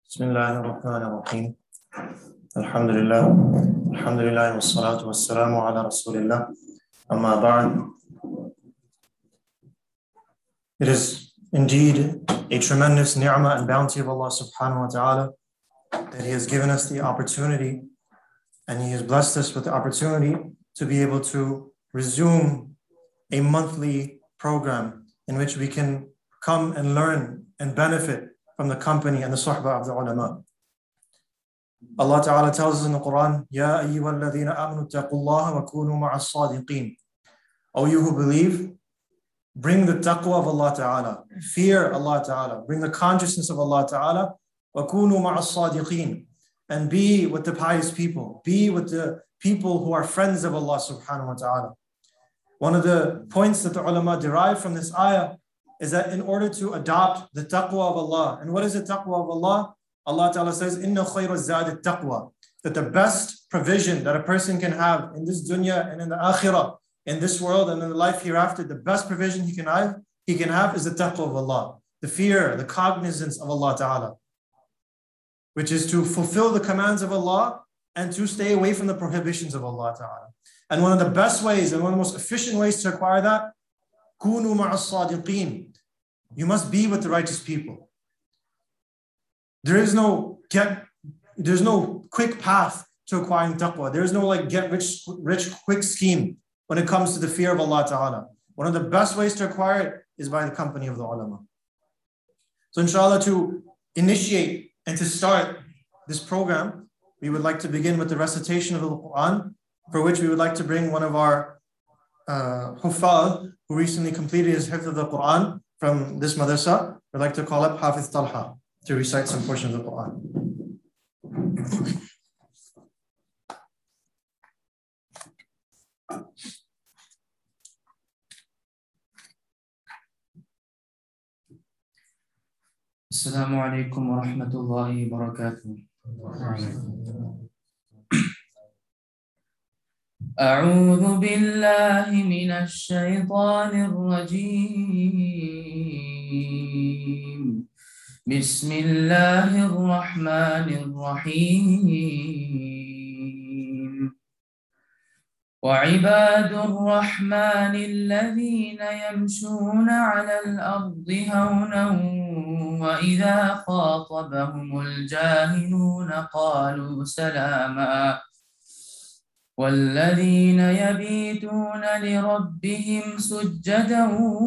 بسم الله الرحمن الرحيم. الحمد لله والصلاة والسلام على رسول الله. أما بعد. It is indeed a tremendous ni'mah and bounty of Allah subhanahu wa ta'ala that He has given us the opportunity, and He has blessed us with the opportunity to be able to resume a monthly program in which we can come and learn and benefit from the company and the suhbah of the ulama. Allah Ta'ala tells us in the Quran, Ya ayyuhal ladhina amanu taqullaha wa kunu ma'as sadiqeen. O you who believe, bring the taqwa of Allah Ta'ala, fear Allah Ta'ala, bring the consciousness of Allah Ta'ala, wa kunu ma'as sadiqeen, and be with the pious people, be with the people who are friends of Allah Subhanahu wa Ta'ala. One of the points that the ulama derive from this ayah is that in order to adopt the taqwa of Allah, and what is the taqwa of Allah? Allah Ta'ala says, Inna khayra zadi taqwa, that the best provision that a person can have in this dunya and in the akhirah, in this world and in the life hereafter, the best provision he can have is the taqwa of Allah, the fear, the cognizance of Allah Ta'ala, which is to fulfill the commands of Allah and to stay away from the prohibitions of Allah Ta'ala. And one of the best ways and one of the most efficient ways to acquire that, kunu ma'as sadiqeen. You must be with the righteous people. There's no quick path to acquiring taqwa. There's no get rich quick scheme when it comes to the fear of Allah Ta'ala. One of the best ways to acquire it is by the company of the ulama. So inshallah, to initiate and to start this program, we would like to begin with the recitation of the Quran, for which we would like to bring one of our Huffaz, who recently completed his hifz of the Quran from this madrasa. We'd like to call up Hafiz Talha to recite some portions of the Quran. Assalamu alaikum wa rahmatullahi wa barakatuh. أعوذ بالله من الشيطان الرجيم. بسم الله الرحمن الرحيم. وعباد الرحمن الذين يمشون على الأرض هونا وإذا خاطبهم الجاهلون قالوا سلاما والذين يبيتون لربهم سجدا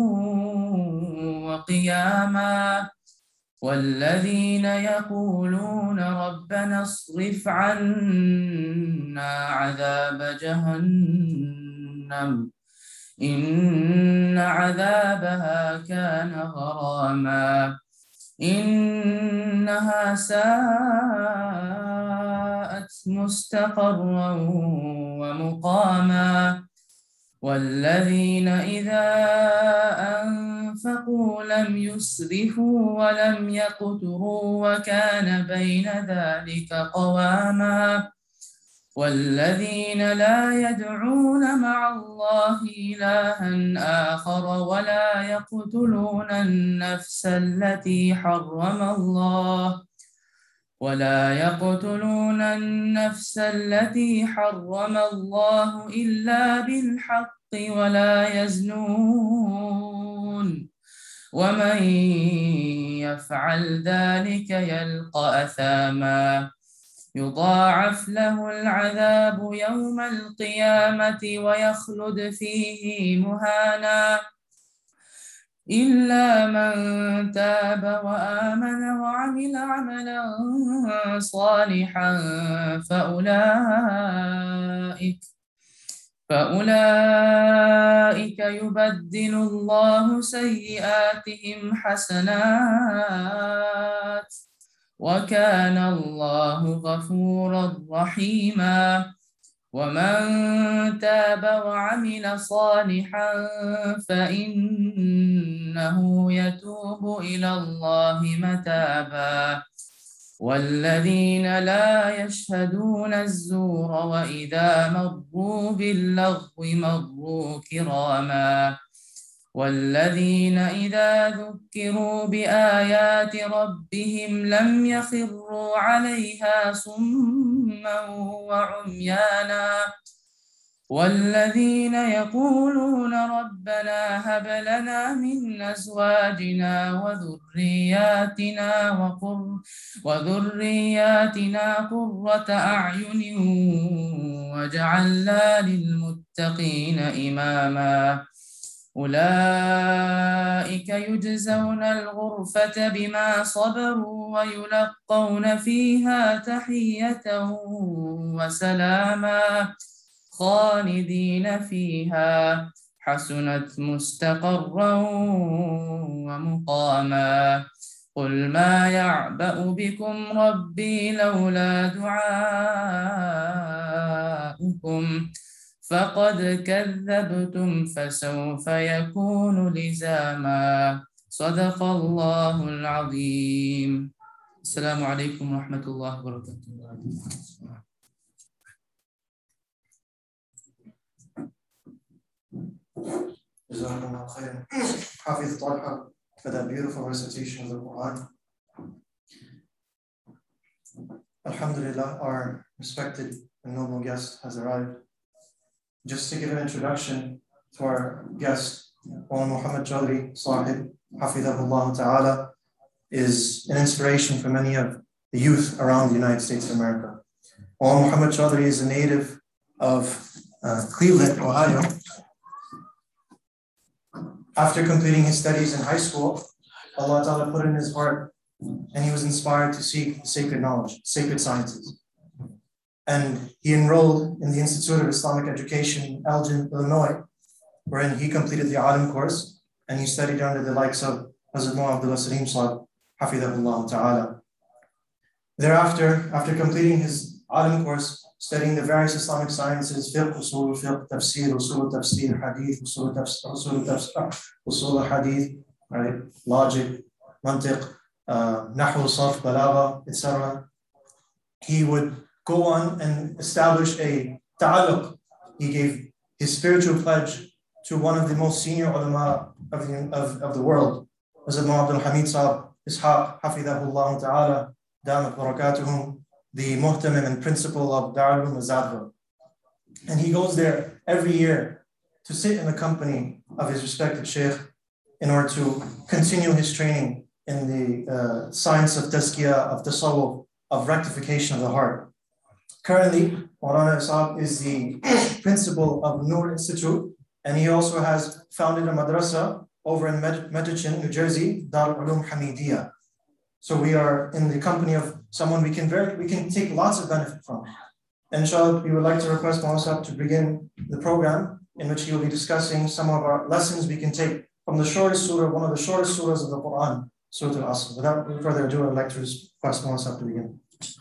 وقياما والذين يقولون ربنا اصرف عنا عذاب جهنم إن عذابها كان غراما إنها ساءت مستقرا ومقاما والذين إذا أنفقوا لم يسرفوا ولم يقتروا وكان بين ذلك قواما والذين لا يدعون مع الله إلها آخر ولا يقتلون النفس التي حرم الله إلا بالحق ولا يزنون ومن يفعل ذلك يلقى أثاما يضاعف له العذاب يوم القيامة ويخلد فيه مهانا إلا من تاب وآمن وعمل عملا صالحا فأولئك يبدل الله سيئاتهم حسنات وكان الله غفورا رحيما ومن تاب وعمل صالحا فإنه يتوب إلى الله متابا والذين لا يشهدون الزور وإذا مروا باللغو مروا كراما والذين إذا ذكروا بآيات ربهم لم يخروا عليها صما وعميانا والذين يقولون ربنا هب لنا من أزواجنا وذرياتنا قرة أعين واجعلنا للمتقين إماما أولئك يجزون الغرفة بما صبروا ويلقون فيها تحية وسلاما خالدين فيها حسنت مستقرا ومقاما قل ما يعبأ بكم ربي لولا دعاؤكم فقد كذبتم فسوف يكون لزاما صدق الله العظيم. السلام عليكم ورحمة الله وبركاته. Jazakumullah khairan. Hafiz Talha for that beautiful recitation of the Quran. Alhamdulillah, our respected and noble guest has arrived. Just to give an introduction to our guest, Muhammad Chaudhry Sahib, Hafidhahullah Ta'ala, is an inspiration for many of the youth around the United States of America. Muhammad Chaudhry is a native of Cleveland, Ohio. After completing his studies in high school, Allah Ta'ala put in his heart and he was inspired to seek sacred knowledge, sacred sciences. And he enrolled in the Institute of Islamic Education in Elgin, Illinois, wherein he completed the Alim course and he studied under the likes of Hazrat Mullah Abdullah Salim Sahib, Hafidhahullah Ta'ala. Thereafter, after completing his Alim course, studying the various Islamic sciences, fiqh, usul fiqh, tafsir, hadith, usul hadith, right? Logic, mantiq, nahu, sarf, balagha, etc. He would go on and establish a ta'alluq. He gave his spiritual pledge to one of the most senior ulama of the world, Hazrat Abdul Hamid Sahib Ishaq, Hafidhahullah Ta'ala, Damat Barakatuhum, the muhtamim and principal of Darul Mazadra. And he goes there every year to sit in the company of his respected sheikh in order to continue his training in the science of tazkiyah, of tasawwuf, of rectification of the heart. Currently, Maulana Ishaq is the principal of Noor Institute, and he also has founded a madrasa over in Metuchen, New Jersey, Darul Ulum Hamidiyah. So we are in the company of someone we can take lots of benefit from. And inshallah, we would like to request Maulana to begin the program in which he will be discussing some of our lessons we can take from the shortest surah, one of the shortest surahs of the Quran, Surah Al-Asr. Without further ado, I'd like to request Maulana to begin.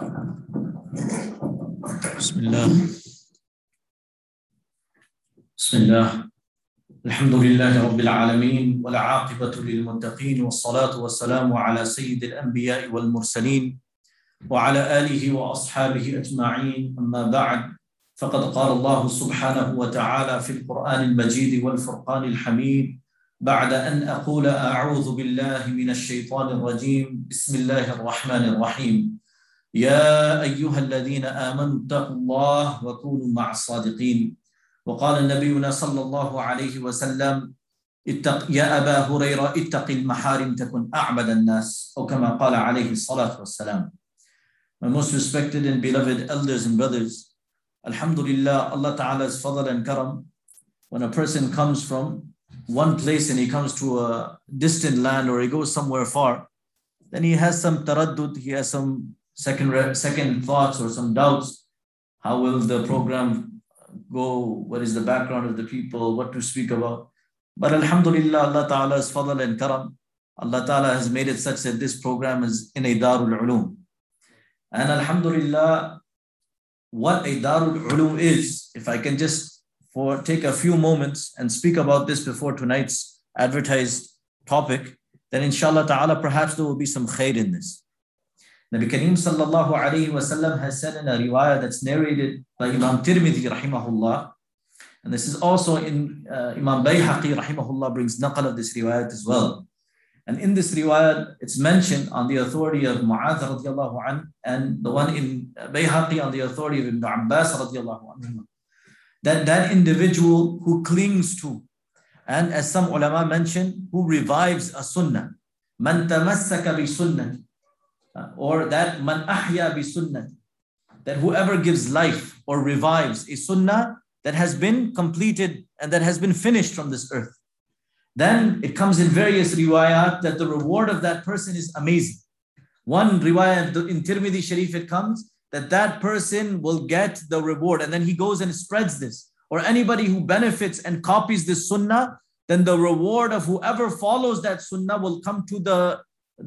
Bismillah. Alhamdulillah Rabbil Alameen, wal aqibatu lil muttaqeen, was salatu was salamu ala sayyidil anbiya wal mursaleen, wa ala alihi wa ashabihi ajma'een, amma ba'd. فقد قال الله سبحانه وتعالى في القرآن المجيد والفرقان الحميد بعد أن أقول أعوذ بالله من الشيطان الرجيم بسم الله الرحمن الرحيم يا أيها الذين آمنوا اتقوا الله وكونوا مع الصادقين وقال نبينا صلى الله عليه وسلم يا أبا هريرة اتق المحارم تكن أعبد الناس أو كما قال عليه الصلاة والسلام. My most respected and beloved elders and brothers, Alhamdulillah, Allah Ta'ala's fadl and karam, when a person comes from one place and he comes to a distant land or he goes somewhere far, then he has some taraddud, he has some second thoughts or some doubts. How will the program go? What is the background of the people? What to speak about? But Alhamdulillah, Allah Ta'ala's fadl and karam, Allah Ta'ala has made it such that this program is in a Darul Ulum. And Alhamdulillah, what a Darul Ulum is, if I can just take a few moments and speak about this before tonight's advertised topic, then inshallah ta'ala perhaps there will be some khair in this. Nabi Kareem sallallahu alayhi wa sallam has said in a riwayah that's narrated by Imam Tirmidhi rahimahullah And this is also in Imam Bayhaqi rahimahullah brings naqal of this riwayat as well. And in this riwayat, it's mentioned on the authority of Mu'adh radiallahu anhu, and the one in Bayhaqi on the authority of Ibn Abbas radiallahu anhu, that individual who clings to, and as some ulama mention, who revives a sunnah, man tamassaka bi sunnah, or that man ahya bi sunnah, that whoever gives life or revives a sunnah that has been completed and that has been finished from this earth, then it comes in various riwayat that the reward of that person is amazing. One riwayat in Tirmidhi Sharif, it comes that person will get the reward, and then he goes and spreads this. Or anybody who benefits and copies this sunnah, then the reward of whoever follows that sunnah will come to the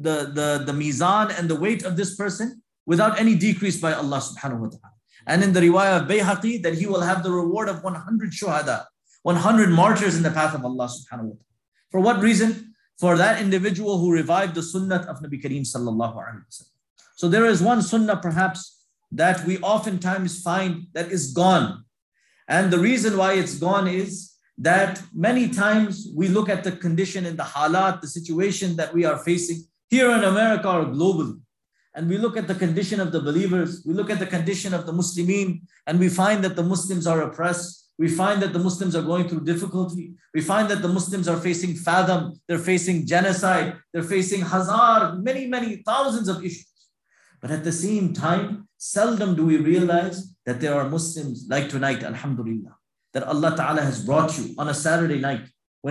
mizan and the weight of this person without any decrease by Allah subhanahu wa ta'ala. And in the riwayah of Bayhaqi, that he will have the reward of 100 shuhada, 100 martyrs in the path of Allah subhanahu wa ta'ala. For what reason? For that individual who revived the sunnah of Nabi Kareem sallallahu alaihi wasallam. So there is one sunnah perhaps that we oftentimes find that is gone. And the reason why it's gone is that many times we look at the condition and the halat, the situation that we are facing here in America or globally. And we look at the condition of the believers, we look at the condition of the Muslimin, and we find that the Muslims are oppressed. We find that the Muslims are going through difficulty. We find that the Muslims are facing fathom, they're facing genocide, they're facing hazar, many thousands of issues. But at the same time, seldom do we realize that there are Muslims like tonight, alhamdulillah, that Allah Ta'ala has brought you on a Saturday night.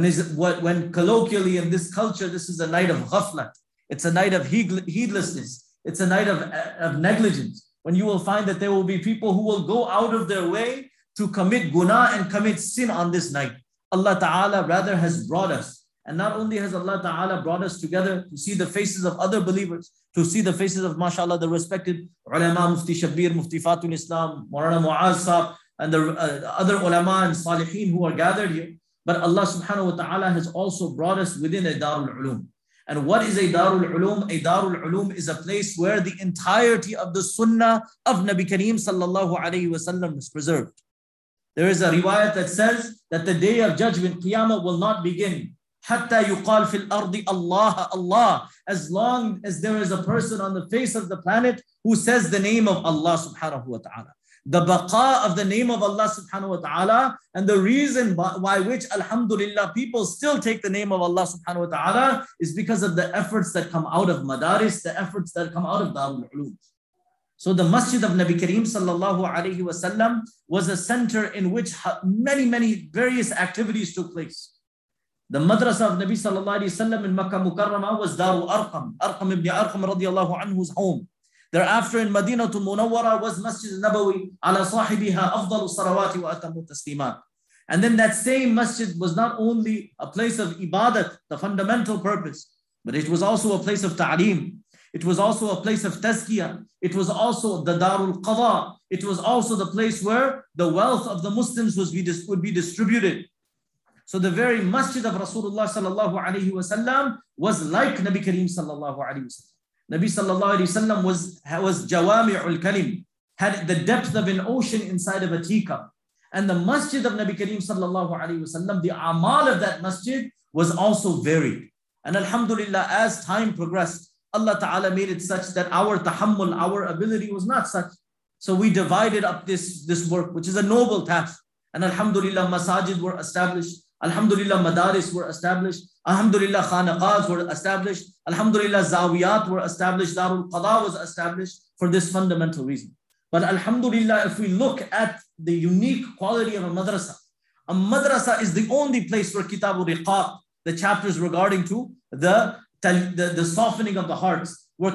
When colloquially in this culture, this is a night of ghaflat. It's a night of heedlessness. It's a night of negligence. When you will find that there will be people who will go out of their way to commit guna and commit sin on this night. Allah Ta'ala rather has brought us. And not only has Allah Ta'ala brought us together to see the faces of other believers, to see the faces of, mashallah, the respected ulama, Mufti Shabir, Mufti Fatul Islam, Maulana Mu'az Sahab, and the other ulama and salihin who are gathered here. But Allah Subhanahu wa Ta'ala has also brought us within a Darul Ulum. And what is a Darul Ulum? A Darul Ulum is a place where the entirety of the sunnah of Nabi Kareem sallallahu alayhi wa sallam is preserved. There is a riwayat that says that the day of judgment, Qiyamah, will not begin حَتَّى يُقَالْ فِي الْأَرْضِ Allah, Allah, as long as there is a person on the face of the planet who says the name of Allah subhanahu wa ta'ala. The baqa of the name of Allah subhanahu wa ta'ala, and the reason why which, alhamdulillah, people still take the name of Allah subhanahu wa ta'ala is because of the efforts that come out of madaris, the efforts that come out of Darul Ulum. So the masjid of Nabi Kareem sallallahu alayhi wa sallam was a center in which many various activities took place. The madrasa of Nabi sallallahu alayhi wa sallam in Makkah Mukarramah was Darul Arqam, Arqam ibn Arqam radiallahu anhu's home. Thereafter in Madinatul Munawwara was Masjid Nabawi, ala sahibiha afdalu sarawati wa atamu taslimat. And then that same masjid was not only a place of ibadat, the fundamental purpose, but it was also a place of ta'aleem. It was also a place of tazkiyah. It was also the Darul Qadha. It was also the place where the wealth of the Muslims would be distributed. So the very masjid of Rasulullah sallallahu alayhi wa sallam was like Nabi Kareem sallallahu alayhi wa sallam. Nabi sallallahu alayhi wa sallam was jawami'ul kalim, had the depth of an ocean inside of a teacup. And the masjid of Nabi Kareem sallallahu alayhi wa sallam, the amal of that masjid was also varied. And alhamdulillah, as time progressed, Allah Ta'ala made it such that our tahammul, our ability was not such. So we divided up this work, which is a noble task. And alhamdulillah, masajid were established. Alhamdulillah, madaris were established. Alhamdulillah, khanaqahs were established. Alhamdulillah, zawiyat were established. Darul Qadha was established for this fundamental reason. But alhamdulillah, if we look at the unique quality of a madrasa is the only place where Kitabul Riqaq, the chapters regarding to the softening of the hearts, where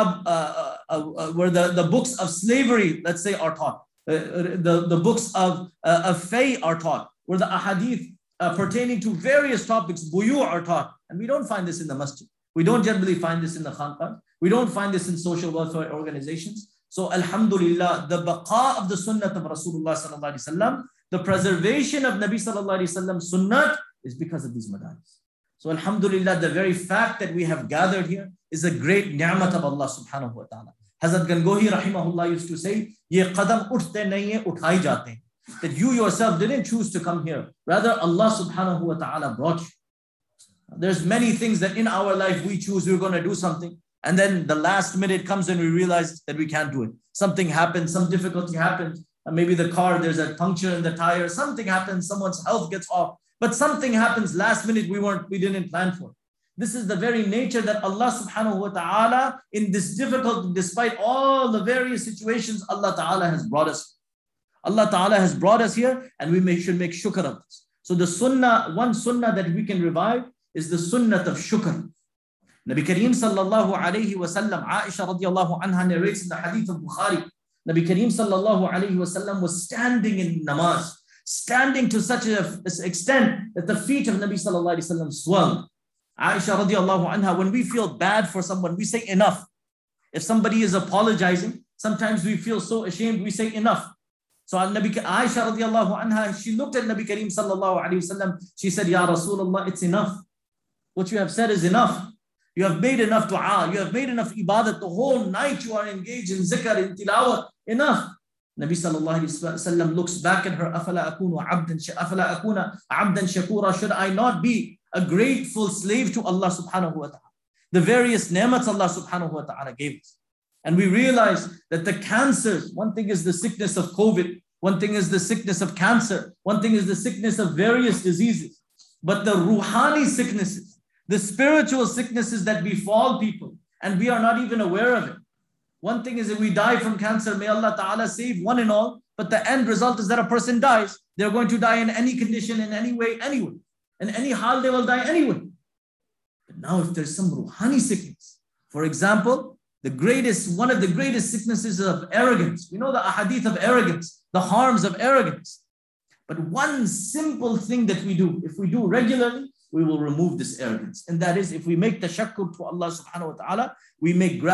where the books of slavery, let's say, are taught, the books of fay are taught, where the ahadith pertaining to various topics, buyu, are taught. And we don't find this in the masjid. We don't generally find this in the khanqah. We don't find this in social welfare organizations. So alhamdulillah, the baqa of the sunnah of Rasulullah sallallahu alaihi wasallam, the preservation of Nabi sallallahu alaihi wasallam sunnah, is because of these madaris. So alhamdulillah, the very fact that we have gathered here is a great ni'mat of Allah subhanahu wa ta'ala. Hazrat Gangohi rahimahullah used to say, "Ye qadam uthte nahi hai, uthai jate hain." that you yourself didn't choose to come here. Rather, Allah subhanahu wa ta'ala brought you. There's many things that in our life we choose we're going to do something. And then the last minute comes and we realize that we can't do it. Something happens, some difficulty happens. Maybe the car, there's a puncture in the tire. Something happens, someone's health gets off. But something happens last minute we didn't plan for. This is the very nature that Allah subhanahu wa ta'ala, in this difficulty, despite all the various situations, Allah ta'ala has brought us. Allah ta'ala has brought us here, and we should make shukr of this. So the sunnah, one sunnah that we can revive is the sunnah of shukr. Nabi Kareem sallallahu alayhi wa sallam, Aisha radiallahu anha narrates in the hadith of Bukhari, Nabi Kareem sallallahu alayhi wa sallam was standing in namaz, standing to such an extent that the feet of Nabi sallallahu alayhi wa sallam swelled. Aisha radiallahu anha, when we feel bad for someone, we say enough. If somebody is apologizing, sometimes we feel so ashamed, we say enough. So Aisha radiallahu anha, she looked at Nabi Kareem sallallahu alayhi wa sallam, she said, Ya Rasulullah, it's enough. What you have said is enough. You have made enough dua, you have made enough ibadat. The whole night you are engaged in zikr, in tilawat, enough. Nabi sallallahu alayhi wa sallam looks back at her, Afala akuna abdan shakura, should I not be a grateful slave to Allah subhanahu wa ta'ala? The various ni'mats Allah subhanahu wa ta'ala gave us. And we realize that the cancers, one thing is the sickness of COVID, one thing is the sickness of cancer, one thing is the sickness of various diseases. But the ruhani sicknesses, the spiritual sicknesses that befall people, and we are not even aware of it. One thing is that we die from cancer, may Allah ta'ala save one and all, but the end result is that a person dies. They're going to die in any condition, in any way, anyway. In any hal, they will die anyway. But now if there's some ruhani sickness, for example, one of the greatest sicknesses of arrogance. We know the ahadith of arrogance, the harms of arrogance. But one simple thing that we do, if we do regularly, we will remove this arrogance. And that is, if we make tashakkur to Allah subhanahu wa ta'ala, we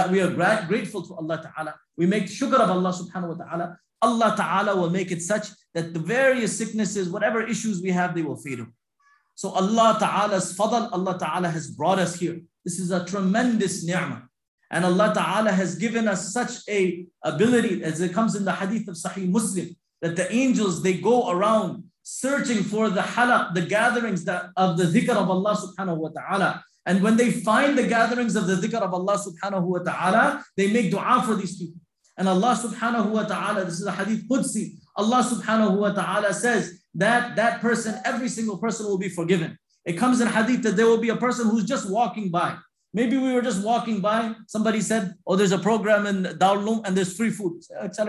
are grateful to Allah ta'ala, we make shukr of Allah subhanahu wa ta'ala, Allah ta'ala will make it such that the various sicknesses, whatever issues we have, they will fade away. So Allah ta'ala's fadl, Allah ta'ala has brought us here. This is a tremendous ni'mah. And Allah ta'ala has given us such a ability, as it comes in the hadith of Sahih Muslim, that the angels, they go around searching for the halaq, the gatherings of the dhikr of Allah subhanahu wa ta'ala. And when they find the gatherings of the dhikr of Allah subhanahu wa ta'ala, they make dua for these people. And Allah subhanahu wa ta'ala, this is a hadith Qudsi, Allah subhanahu wa ta'ala says that that person, every single person will be forgiven. It comes in hadith that there will be a person who's just walking by. Maybe we were just walking by, somebody said, oh, there's a program in Darul Uloom and there's free food.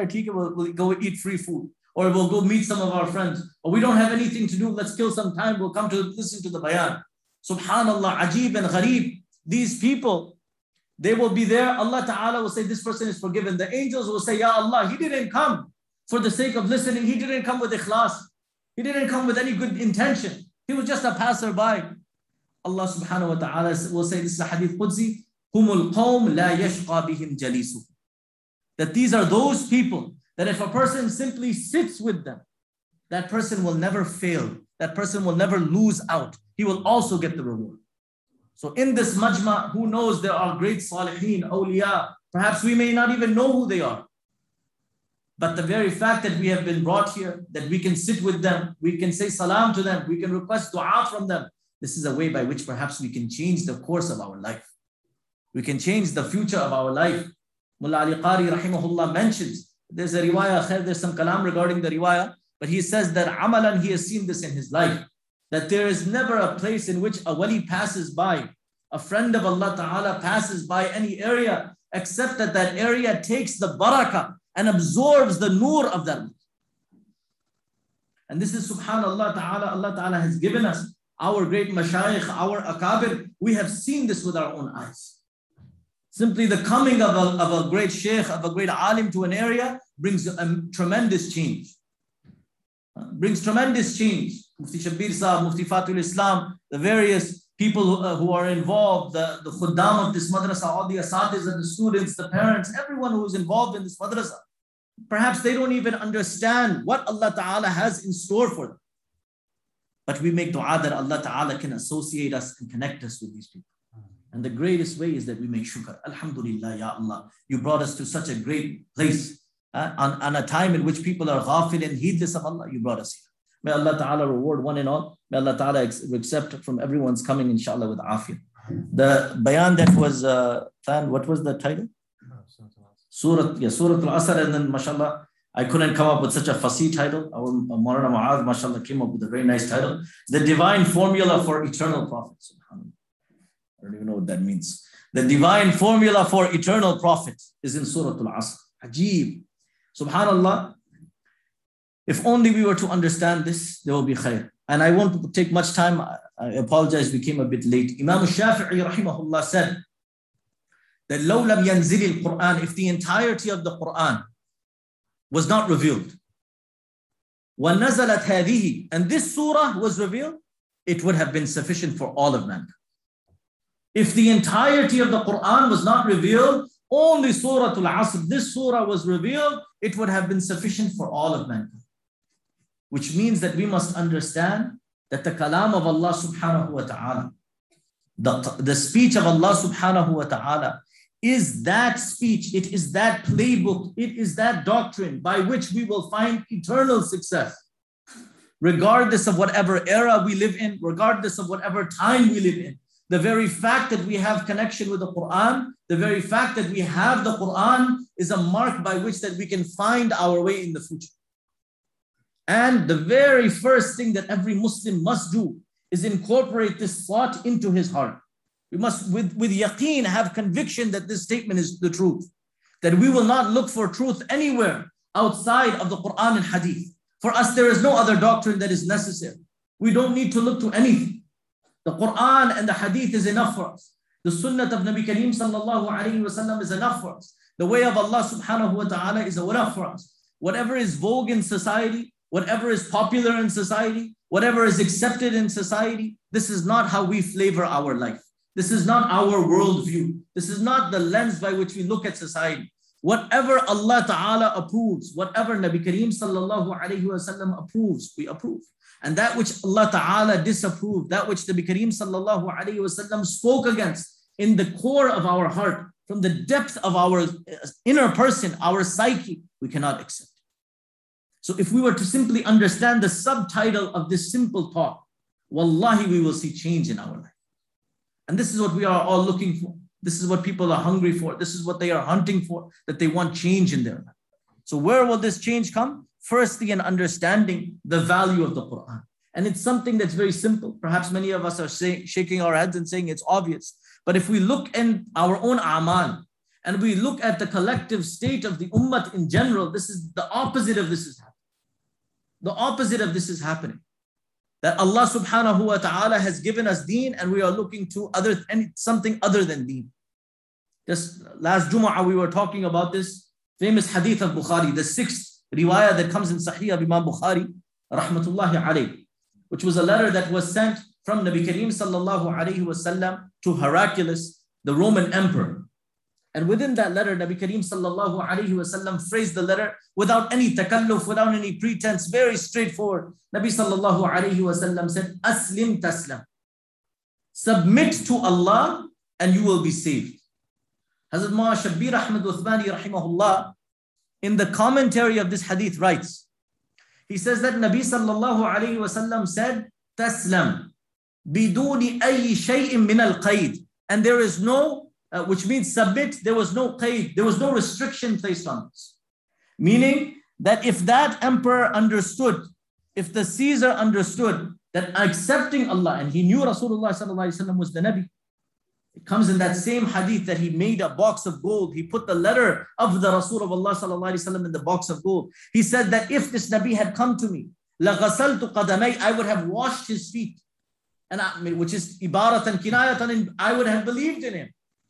We'll go eat free food. Or we'll go meet some of our friends. Or we don't have anything to do, let's kill some time, we'll come to listen to the bayan. Subhanallah, Ajib and Gharib. These people, they will be there. Allah Ta'ala will say, this person is forgiven. The angels will say, Ya Allah, he didn't come for the sake of listening. He didn't come with ikhlas. He didn't come with any good intention. He was just a passerby. Allah subhanahu wa ta'ala will say, this is a hadith Qudsi, Humul qawm la yashqa bihim jalisu. That these are those people that if a person simply sits with them, that person will never fail. That person will never lose out. He will also get the reward. So in this majma, who knows, there are great salihin, awliya. Perhaps we may not even know who they are. But the very fact that we have been brought here, that we can sit with them, we can say salam to them, we can request dua from them. This is a way by which perhaps we can change the course of our life. We can change the future of our life. Mullah Ali Qari rahimahullah mentions, there's a riwayah, there's some kalam regarding the riwayah, but he says that amalan, he has seen this in his life, that there is never a place in which a wali passes by, a friend of Allah Ta'ala passes by any area, except that that area takes the barakah and absorbs the nur of that. And this is subhanallah ta'ala, Allah Ta'ala has given us our great mashayikh, our akabir. We have seen this with our own eyes. Simply the coming of a great sheikh, of a great alim to an area brings a tremendous change. Brings tremendous change. Mufti Shabbir Sahab, Mufti Fatul Islam, the various people who are involved, the khuddam of this madrasa, all the asatiz and the students, the parents, everyone who is involved in this madrasa. Perhaps they don't even understand what Allah Ta'ala has in store for them. But we make dua that Allah Ta'ala can associate us and connect us with these people. And the greatest way is that we make shukr. Alhamdulillah, Ya Allah, you brought us to such a great place. on a time in which people are ghafil and heedless of Allah, you brought us here. May Allah Ta'ala reward one and all. May Allah Ta'ala accept from everyone's coming, inshallah, with afiyah. The bayan that was, what was the title? Surah Al-Asr, and then mashallah, I couldn't come up with such a fasih title. Our Maulana Mu'adh, mashallah, came up with a very nice title. The Divine Formula for Eternal Prophet. I don't even know what that means. The Divine Formula for Eternal Prophet is in Surah Al-Asr. Ajib. Subhanallah. If only we were to understand this, there will be khair. And I won't take much time. I apologize, we came a bit late. Imam Shafi'i rahimahullah said that لَوْ لَمْ يَنزِلِ الْقُرْآنِ, if the entirety of the Quran was not revealed, وَنَزَلَتْ هَذِهِ, and this surah was revealed, it would have been sufficient for all of mankind. If the entirety of the Quran was not revealed, only Surah Al-Asr, this surah was revealed, it would have been sufficient for all of mankind. Which means that we must understand that the kalam of Allah subhanahu wa ta'ala, the speech of Allah subhanahu wa ta'ala, is that speech, it is that playbook, it is that doctrine by which we will find eternal success. Regardless of whatever era we live in, regardless of whatever time we live in. The very fact that we have connection with the Quran, the very fact that we have the Quran is a mark by which that we can find our way in the future. And the very first thing that every Muslim must do is incorporate this thought into his heart. We must, with yaqeen, have conviction that this statement is the truth. That we will not look for truth anywhere outside of the Quran and Hadith. For us, there is no other doctrine that is necessary. We don't need to look to anything. The Quran and the Hadith is enough for us. The Sunnah of Nabi Kareem sallallahu alayhi wa sallam is enough for us. The way of Allah subhanahu wa ta'ala is enough for us. Whatever is vogue in society, whatever is popular in society, whatever is accepted in society, this is not how we flavor our life. This is not our worldview. This is not the lens by which we look at society. Whatever Allah Ta'ala approves, whatever Nabi Kareem sallallahu alayhi wa sallam approves, we approve. And that which Allah Ta'ala disapproved, that which Nabi Kareem sallallahu alayhi wa sallam spoke against in the core of our heart, from the depth of our inner person, our psyche, we cannot accept. So if we were to simply understand the subtitle of this simple talk, wallahi, we will see change in our life. And this is what we are all looking for. This is what people are hungry for. This is what they are hunting for, that they want change in their life. So where will this change come? Firstly, in understanding the value of the Quran. And it's something that's very simple. Perhaps many of us are shaking our heads and saying it's obvious. But if we look in our own a'mal, and we look at the collective state of the ummah in general, this is the opposite of this is happening. The opposite of this is happening. That Allah subhanahu wa ta'ala has given us deen and we are looking to something other than deen. Just last Jumu'ah we were talking about this famous hadith of Bukhari, the sixth riwayah that comes in Sahih of Imam Bukhari, rahmatullahi alayhi, which was a letter that was sent from Nabi Kareem sallallahu alayhi wa sallam to Heraclius, the Roman emperor. And within that letter, Nabi Kareem sallallahu alayhi wa sallam phrased the letter without any takalluf, without any pretense, very straightforward. Nabi sallallahu alayhi wa sallam said, Aslim taslam. Submit to Allah and you will be saved. Hazrat Ma'a Shabbir Ahmad Uthmani rahimahullah, in the commentary of this hadith writes, he says that Nabi sallallahu alayhi wa sallam said, Taslam, biduni ayyi shay'in min al-qayd. And there is no which means submit, there was no qaid, there was no restriction placed on this. Meaning that if that emperor understood, if the Caesar understood that accepting Allah, and he knew Rasulullah sallallahu alaihi wasallam was the Nabi, it comes in that same hadith that he made a box of gold. He put the letter of the Rasul of Allah sallallahu alaihi wasallam in the box of gold. He said that if this Nabi had come to me, لَغَسَلْتُ قَدَمَيْ, I would have washed his feet. And which is ibaratan kinayatan, I would have believed in him.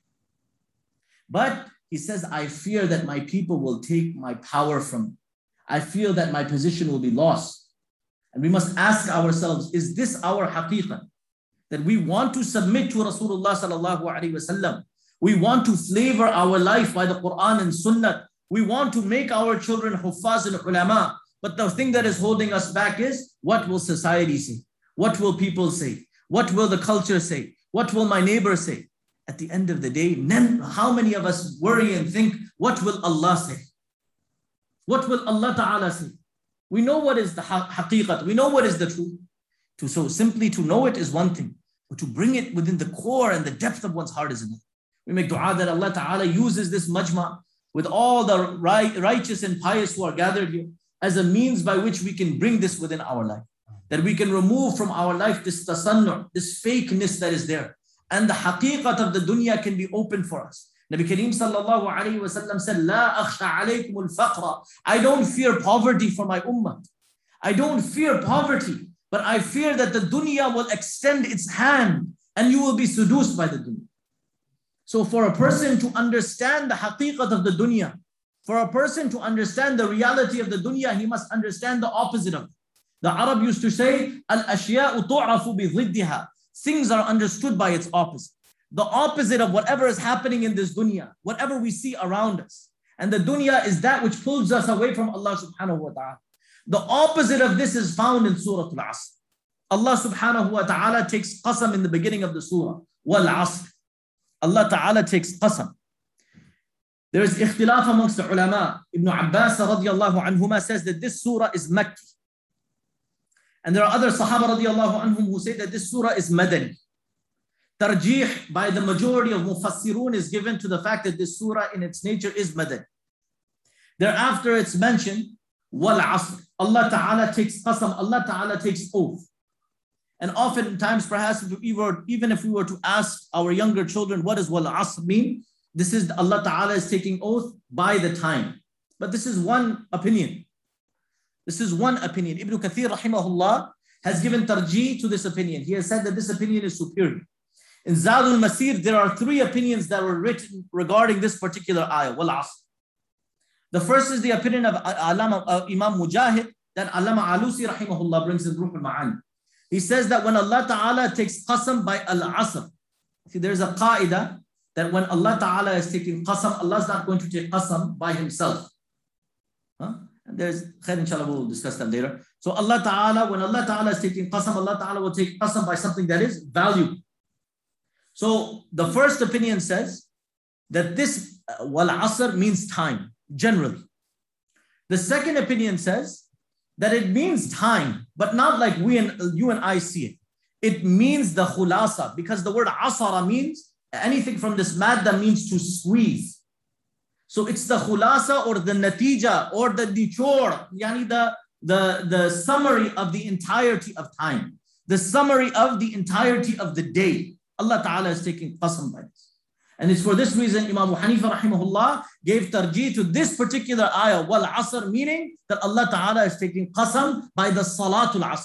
But he says, I fear that my people will take my power from me. I feel that my position will be lost. And we must ask ourselves, is this our haqiqah? That we want to submit to Rasulullah sallallahu alaihi wasallam. We want to flavor our life by the Quran and Sunnah. We want to make our children huffaz and ulama. But the thing that is holding us back is, what will society say? What will people say? What will the culture say? What will my neighbor say? At the end of the day, how many of us worry and think, what will Allah say? What will Allah Ta'ala say? We know what is the haqiqat. We know what is the truth. So simply to know it is one thing, but to bring it within the core and the depth of one's heart is another. We make dua that Allah Ta'ala uses this majma with all the righteous and pious who are gathered here as a means by which we can bring this within our life. That we can remove from our life this tasannu, this fakeness that is there. And the haqiqat of the dunya can be opened for us. Nabi Kareem sallallahu alayhi wa sallam said, La akhsha alaykum al-faqra. I don't fear poverty for my ummah. I don't fear poverty, but I fear that the dunya will extend its hand and you will be seduced by the dunya. So for a person to understand the haqiqat of the dunya, for a person to understand the reality of the dunya, he must understand the opposite of it. The Arab used to say, Al-ashya'u tu'rafu bi dhiddiha. Things are understood by its opposite. The opposite of whatever is happening in this dunya, whatever we see around us. And the dunya is that which pulls us away from Allah subhanahu wa ta'ala. The opposite of this is found in Surah Al-Asr. Allah subhanahu wa ta'ala takes qasam in the beginning of the surah. Wal-Asr. Allah ta'ala takes qasam. There is ikhtilaf amongst the ulama. Ibn Abbas radiyallahu anhuma says that this surah is Makki. And there are other Sahaba radiallahu anhum who say that this surah is Madani. Tarjih by the majority of Mufassirun is given to the fact that this surah in its nature is Madani. Thereafter it's mentioned, Wal Asr. Allah Ta'ala takes qasam, Allah Ta'ala takes oath. And oftentimes perhaps even if we were to ask our younger children, what does Wal Asr mean? This is Allah Ta'ala is taking oath by the time. But this is one opinion. This is one opinion. Ibn Kathir rahimahullah has given tarjih to this opinion. He has said that this opinion is superior. In Zadul Masir, there are 3 opinions that were written regarding this particular ayah, Wal Asr. The first is the opinion of Imam Mujahid that Allama Alusi rahimahullah brings in Ruh al-Ma'ani. He says that when Allah Ta'ala takes qasam by al-Asr, see there's a qaida that when Allah Ta'ala is taking qasam, Allah is not going to take qasam by himself. And there's khair, inshallah, we'll discuss that later. So Allah Ta'ala, when Allah Ta'ala is taking qasam, Allah Ta'ala will take qasam by something that is valuable. So the first opinion says that this wal asr means time, generally. The second opinion says that it means time, but not like you and I see it. It means the khulasa, because the word asara means anything from this madda means to squeeze. So it's the khulasa or the natija or the nichor, yani the summary of the entirety of time, the summary of the entirety of the day. Allah Ta'ala is taking qasam by this. And it's for this reason Imam Hanifa rahimahullah gave tarjih to this particular ayah, wal asr, meaning that Allah Ta'ala is taking qasam by the salatul asr.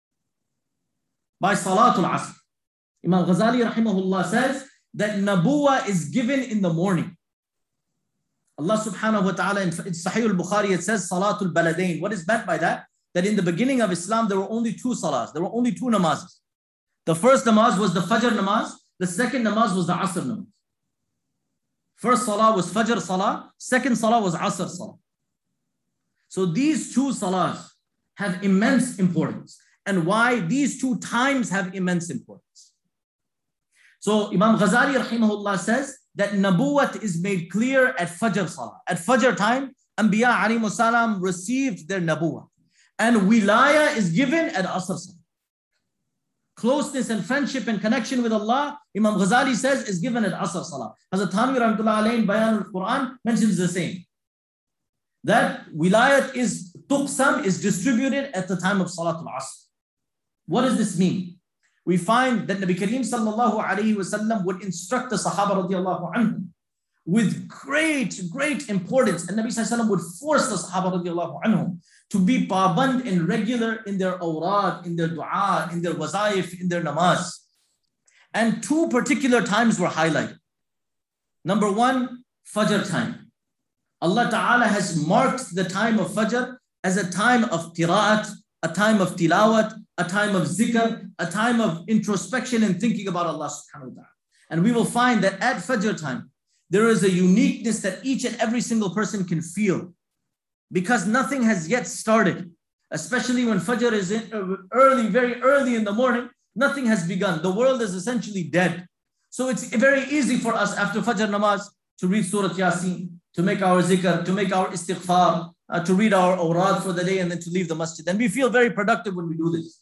By salatul asr. Imam Ghazali rahimahullah says that nabuwa is given in the morning. Allah subhanahu wa ta'ala in Sahih al-Bukhari it says Salatul Baladain. What is meant by that? That in the beginning of Islam there were only 2 salahs. There were only 2 namazes. The first namaz was the Fajr namaz. The second namaz was the Asr namaz. First salah was Fajr salah. Second salah was Asr salah. So these 2 salahs have immense importance. And why these 2 times have immense importance. So Imam Ghazali rahimahullah says that nabuwat is made clear at Fajr Salah. At Fajr time, Anbiya alayhimus salam received their nabuwah. And wilaya is given at Asr Salah. Closeness and friendship and connection with Allah, Imam Ghazali says, is given at Asr Salah. Hazrat Thanwi rahmatullah alayhi in Bayan al-Quran mentions the same. That wilayat is tuqsam, is distributed at the time of Salatul Asr. What does this mean? We find that Nabi Kareem sallallahu alayhi wa sallam would instruct the Sahaba radiallahu anhum with great importance. And Nabi sallallahu alayhi wa sallam would force the Sahaba radiallahu anhum to be paband and regular in their awrad, in their dua, in their wazaif, in their namaz. And 2 particular times were highlighted. Number 1, Fajr time. Allah Ta'ala has marked the time of Fajr as a time of qira'at, a time of tilawat, a time of zikr, a time of introspection and thinking about Allah subhanahu wa ta'ala. And we will find that at Fajr time, there is a uniqueness that each and every single person can feel. Because nothing has yet started. Especially when Fajr is early, very early in the morning, nothing has begun. The world is essentially dead. So it's very easy for us after Fajr namaz to read Surah Yasin, to make our zikr, to make our istighfar, to read our awrad for the day and then to leave the masjid. And we feel very productive when we do this.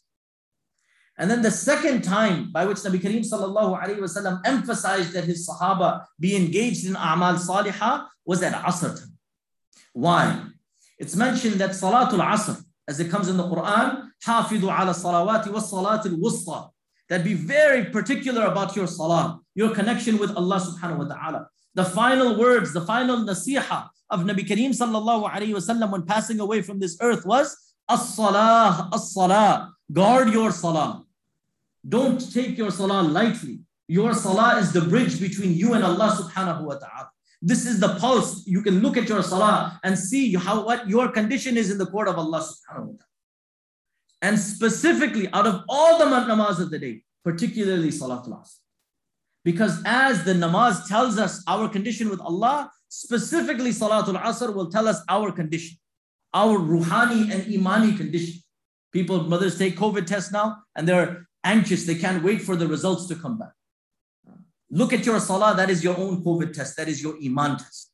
And then the second time by which Nabi Kareem sallallahu alayhi wa sallam emphasized that his Sahaba be engaged in a'mal salihah was at Asr time. Why? It's mentioned that Salatul Asr, as it comes in the Quran, حافظوا على الصلوات والصلاة الوسطى, that be very particular about your salah, your connection with Allah subhanahu wa ta'ala. The final words, the final nasiha of Nabi Kareem sallallahu alayhi wa sallam when passing away from this earth was as-salah, as-salah. Guard your salah. Don't take your salah lightly. Your salah is the bridge between you and Allah subhanahu wa ta'ala. This is the pulse. You can look at your salah and see what your condition is in the court of Allah subhanahu wa ta'ala. And specifically, out of all the namaz of the day, particularly Salatul Asr. Because as the namaz tells us our condition with Allah, specifically Salatul Asr will tell us our condition, our ruhani and imani condition. People, mothers take COVID tests now and they're anxious. They can't wait for the results to come back. Look at your salah. That is your own COVID test. That is your iman test.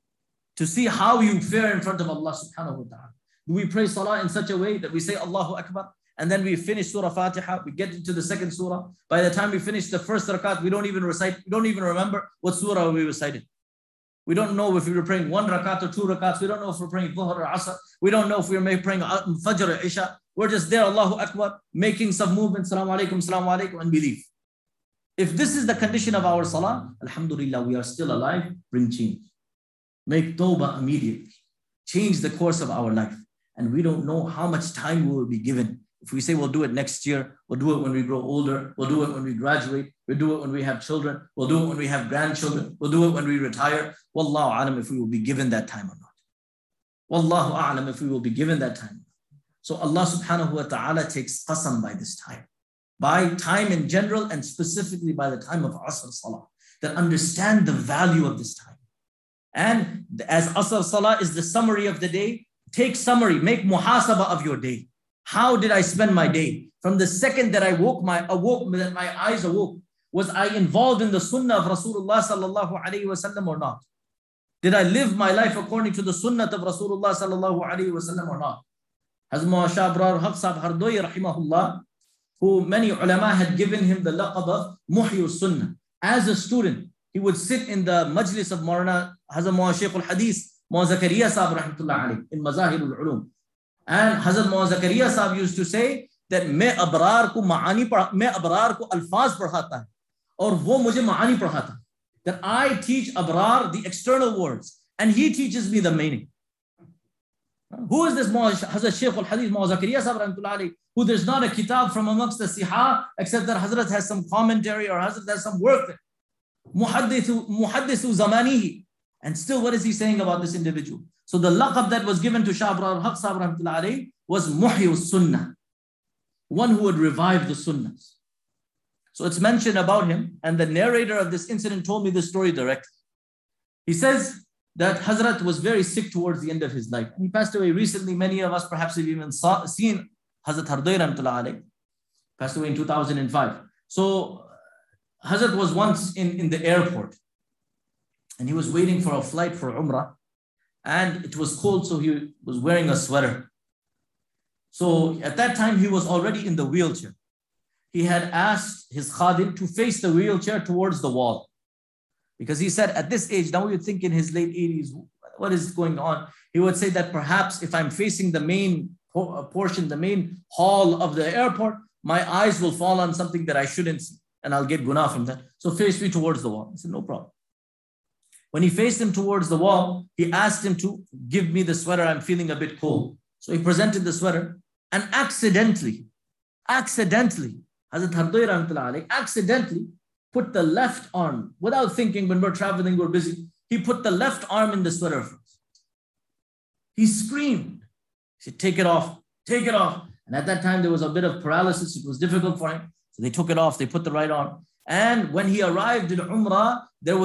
To see how you fare in front of Allah subhanahu wa ta'ala. Do we pray salah in such a way that we say Allahu Akbar and then we finish Surah Fatiha, we get into the second surah. By the time we finish the first rakat, we don't even remember what surah we recited. We don't know if we were praying one rakat or two rakats. We don't know if we're praying Dhuhr or Asr. We don't know if we're praying Fajr or Isha. We're just there, Allahu Akbar, making some movement, Salaam alaikum, and we leave. If this is the condition of our salah, alhamdulillah, we are still alive, bring change. Make tawbah immediately. Change the course of our life. And we don't know how much time we will be given. If we say we'll do it next year, we'll do it when we grow older, we'll do it when we graduate, we'll do it when we have children, we'll do it when we have grandchildren, we'll do it when we retire. Wallahu a'lam if we will be given that time or not. Wallahu a'lam if we will be given that time. So Allah subhanahu wa ta'ala takes qasam by this time. By time in general and specifically by the time of Asr Salah. That understand the value of this time. And as Asr Salah is the summary of the day, take summary, make muhasabah of your day. How did I spend my day? From the second that I woke, that my eyes awoke, was I involved in the sunnah of Rasulullah sallallahu alayhi wa sallam or not? Did I live my life according to the sunnah of Rasulullah sallallahu alayhi wa sallam or not? Hazrat Maulana Shah Abrar Haq Sahib Hardoyi rahimahullah, who many ulama had given him the laqab of Muhyi Sunnah. As a student, he would sit in the majlis of Maulana Hazrat Maulana Shaykh al-Hadith, Maulana Zakaria Sahib rahmatullah alayhi, in Mazahir al-Ulum. And Hazrat Maulana Zakaria Sahib used to say that मैं अबरार को अल्फाज पढ़ाता है और वो मुझे मानी पढ़ाता है. That I teach abrar the external words and he teaches me the meaning. Who is this Hazrat Shaykh al-Hadith Maulana Zakaria Sahib rahmatullah alayhi, who there's not a kitab from amongst the Siha except that Hazrat has some commentary or Hazrat has some work there. Muhaddithu zamanihi. And still, what is he saying about this individual? So the laqab that was given to Shah Abrar Haq Sahib rahmatullah alayhi was Muhyi Sunnah, one who would revive the Sunnahs. So it's mentioned about him, and the narrator of this incident told me this story directly. He says that Hazrat was very sick towards the end of his life. And he passed away recently. Many of us perhaps have even seen Hazrat Hardoyi rahmatullah alayhi, passed away in 2005. So Hazrat was once in the airport and he was waiting for a flight for Umrah, and it was cold, so he was wearing a sweater. So at that time, he was already in the wheelchair. He had asked his khadim to face the wheelchair towards the wall. Because he said at this age, now we would think in his late 80s, what is going on? He would say that perhaps if I'm facing the main portion, the main hall of the airport, my eyes will fall on something that I shouldn't see and I'll get guna from that. So face me towards the wall. He said, no problem. When he faced him towards the wall, he asked him to give me the sweater. I'm feeling a bit cold. So he presented the sweater and accidentally, Hazrat Hardoyi rahmatullah alayhi accidentally put the left arm, without thinking, when we're traveling, we're busy, he put the left arm in the sweater first. He screamed. He said, take it off, take it off. And at that time, there was a bit of paralysis. It was difficult for him. So they took it off, they put the right arm. And when he arrived in Umrah,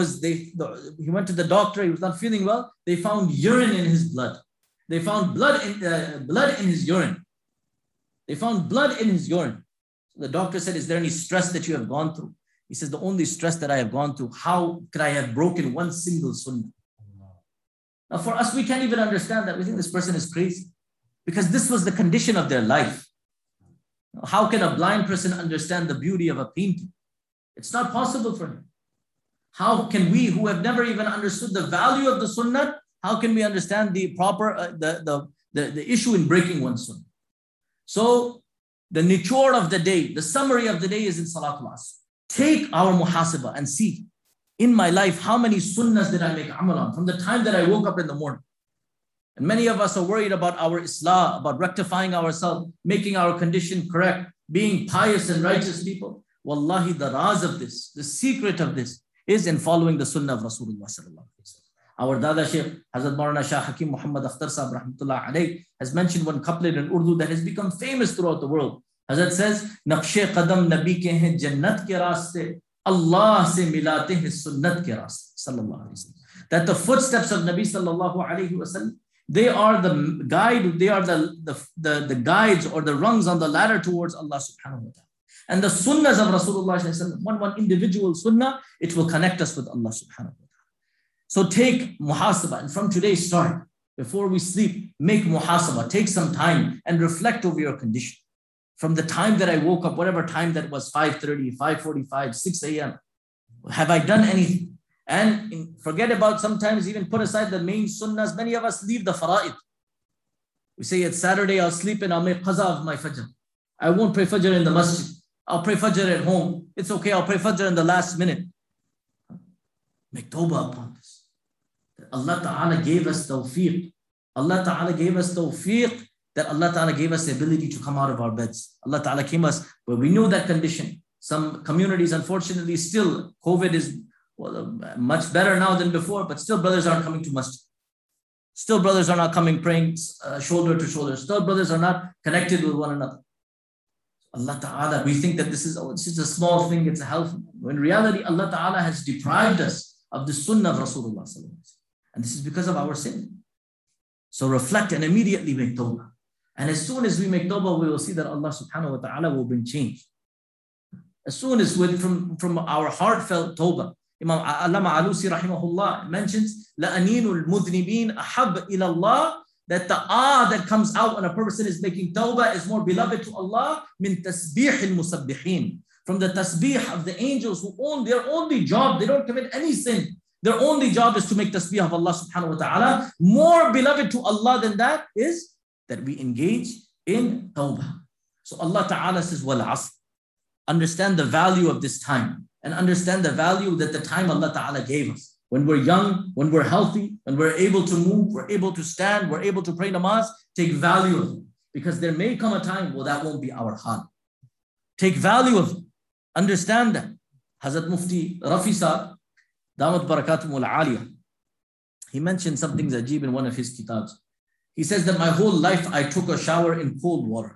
he went to the doctor, he was not feeling well. They found urine in his blood. They found blood in his urine. They found blood in his urine. So the doctor said, is there any stress that you have gone through? He says, the only stress that I have gone through, how could I have broken one single sunnah? Now for us, we can't even understand that. We think this person is crazy because this was the condition of their life. How can a blind person understand the beauty of a painting? It's not possible for him. How can we, who have never even understood the value of the sunnah, how can we understand the proper, the issue in breaking one's sunnah? So the nichor of the day, the summary of the day is in Salatul Asr. Take our muhasabah and see, in my life, how many sunnahs did I make amal on from the time that I woke up in the morning? And many of us are worried about our islah, about rectifying ourselves, making our condition correct, being pious and righteous people. Wallahi, the raz of this, the secret of this is in following the sunnah of Rasulullah sallallahu alaihi wasallam. Our Dada Shaykh, Hazrat Maulana Shah Hakim Muhammad Akhtar Sahib Rahmatullah Alayh has mentioned one couplet in Urdu that has become famous throughout the world. Hazrat says, Naqshe Qadam Nabi ke hain Jannat ke raste, Allah se milate hain Sunnat ke raste. Sallallahu alaihi wasallam. That the footsteps of Nabi sallallahu alaihi wasallam, they are the guide, they are the guides or the rungs on the ladder towards Allah subhanahu wa ta'ala. And the sunnahs of Rasulullah sallallahu alaihi wasallam, one individual sunnah, it will connect us with Allah subhanahu wa ta'ala. So take muhasabah, and from today start, before we sleep, make muhasabah, take some time and reflect over your condition. From the time that I woke up, whatever time that was, 5:30, 5:45, 6 a.m., have I done anything? And forget about, sometimes even put aside the main sunnahs. Many of us leave the fara'id. We say it's Saturday, I'll sleep and I'll make qaza of my fajr. I won't pray fajr in the masjid. I'll pray fajr at home. It's okay, I'll pray fajr in the last minute. Make tawbah upon this. Allah Ta'ala gave us tawfiq. Allah Ta'ala gave us tawfiq, that Allah Ta'ala gave us the ability to come out of our beds. Allah Ta'ala came us, but we knew that condition. Some communities, unfortunately, still, COVID is much better now than before, but still brothers aren't coming to masjid. Still brothers are not coming praying shoulder to shoulder. Still brothers are not connected with one another. Allah Ta'ala, we think that this is a small thing, it's a health. In reality, Allah Ta'ala has deprived us of the sunnah of Rasulullah sallallahu alaihi wasallam. And this is because of our sin. So reflect and immediately make tawbah. And as soon as we make tawbah, we will see that Allah subhanahu wa ta'ala will bring change. As soon as from our heartfelt tawbah, Imam Allama Alusi rahimahullah mentions, لَأَنِينُ الْمُذْنِبِينَ أَحَبَّ إِلَى اللَّهِ, that the that comes out when a person is making tawbah is more beloved to Allah min tasbih al-musabbihin, from the tasbih of the angels who their only job, they don't commit any sin. Their only job is to make tasbih of Allah subhanahu wa ta'ala. More beloved to Allah than that is that we engage in tawbah. So Allah Ta'ala says, wal asr. Understand the value of this time and understand the value that the time Allah Ta'ala gave us. When we're young, when we're healthy, when we're able to move, we're able to stand, we're able to pray namaz, take value of it. Because there may come a time, that won't be our hal. Take value of it. Understand that. Hazrat Mufti Rafi Sahib, Damat Barakatum al-Aliyah, he mentioned something ajib in one of his kitabs. He says that my whole life I took a shower in cold water.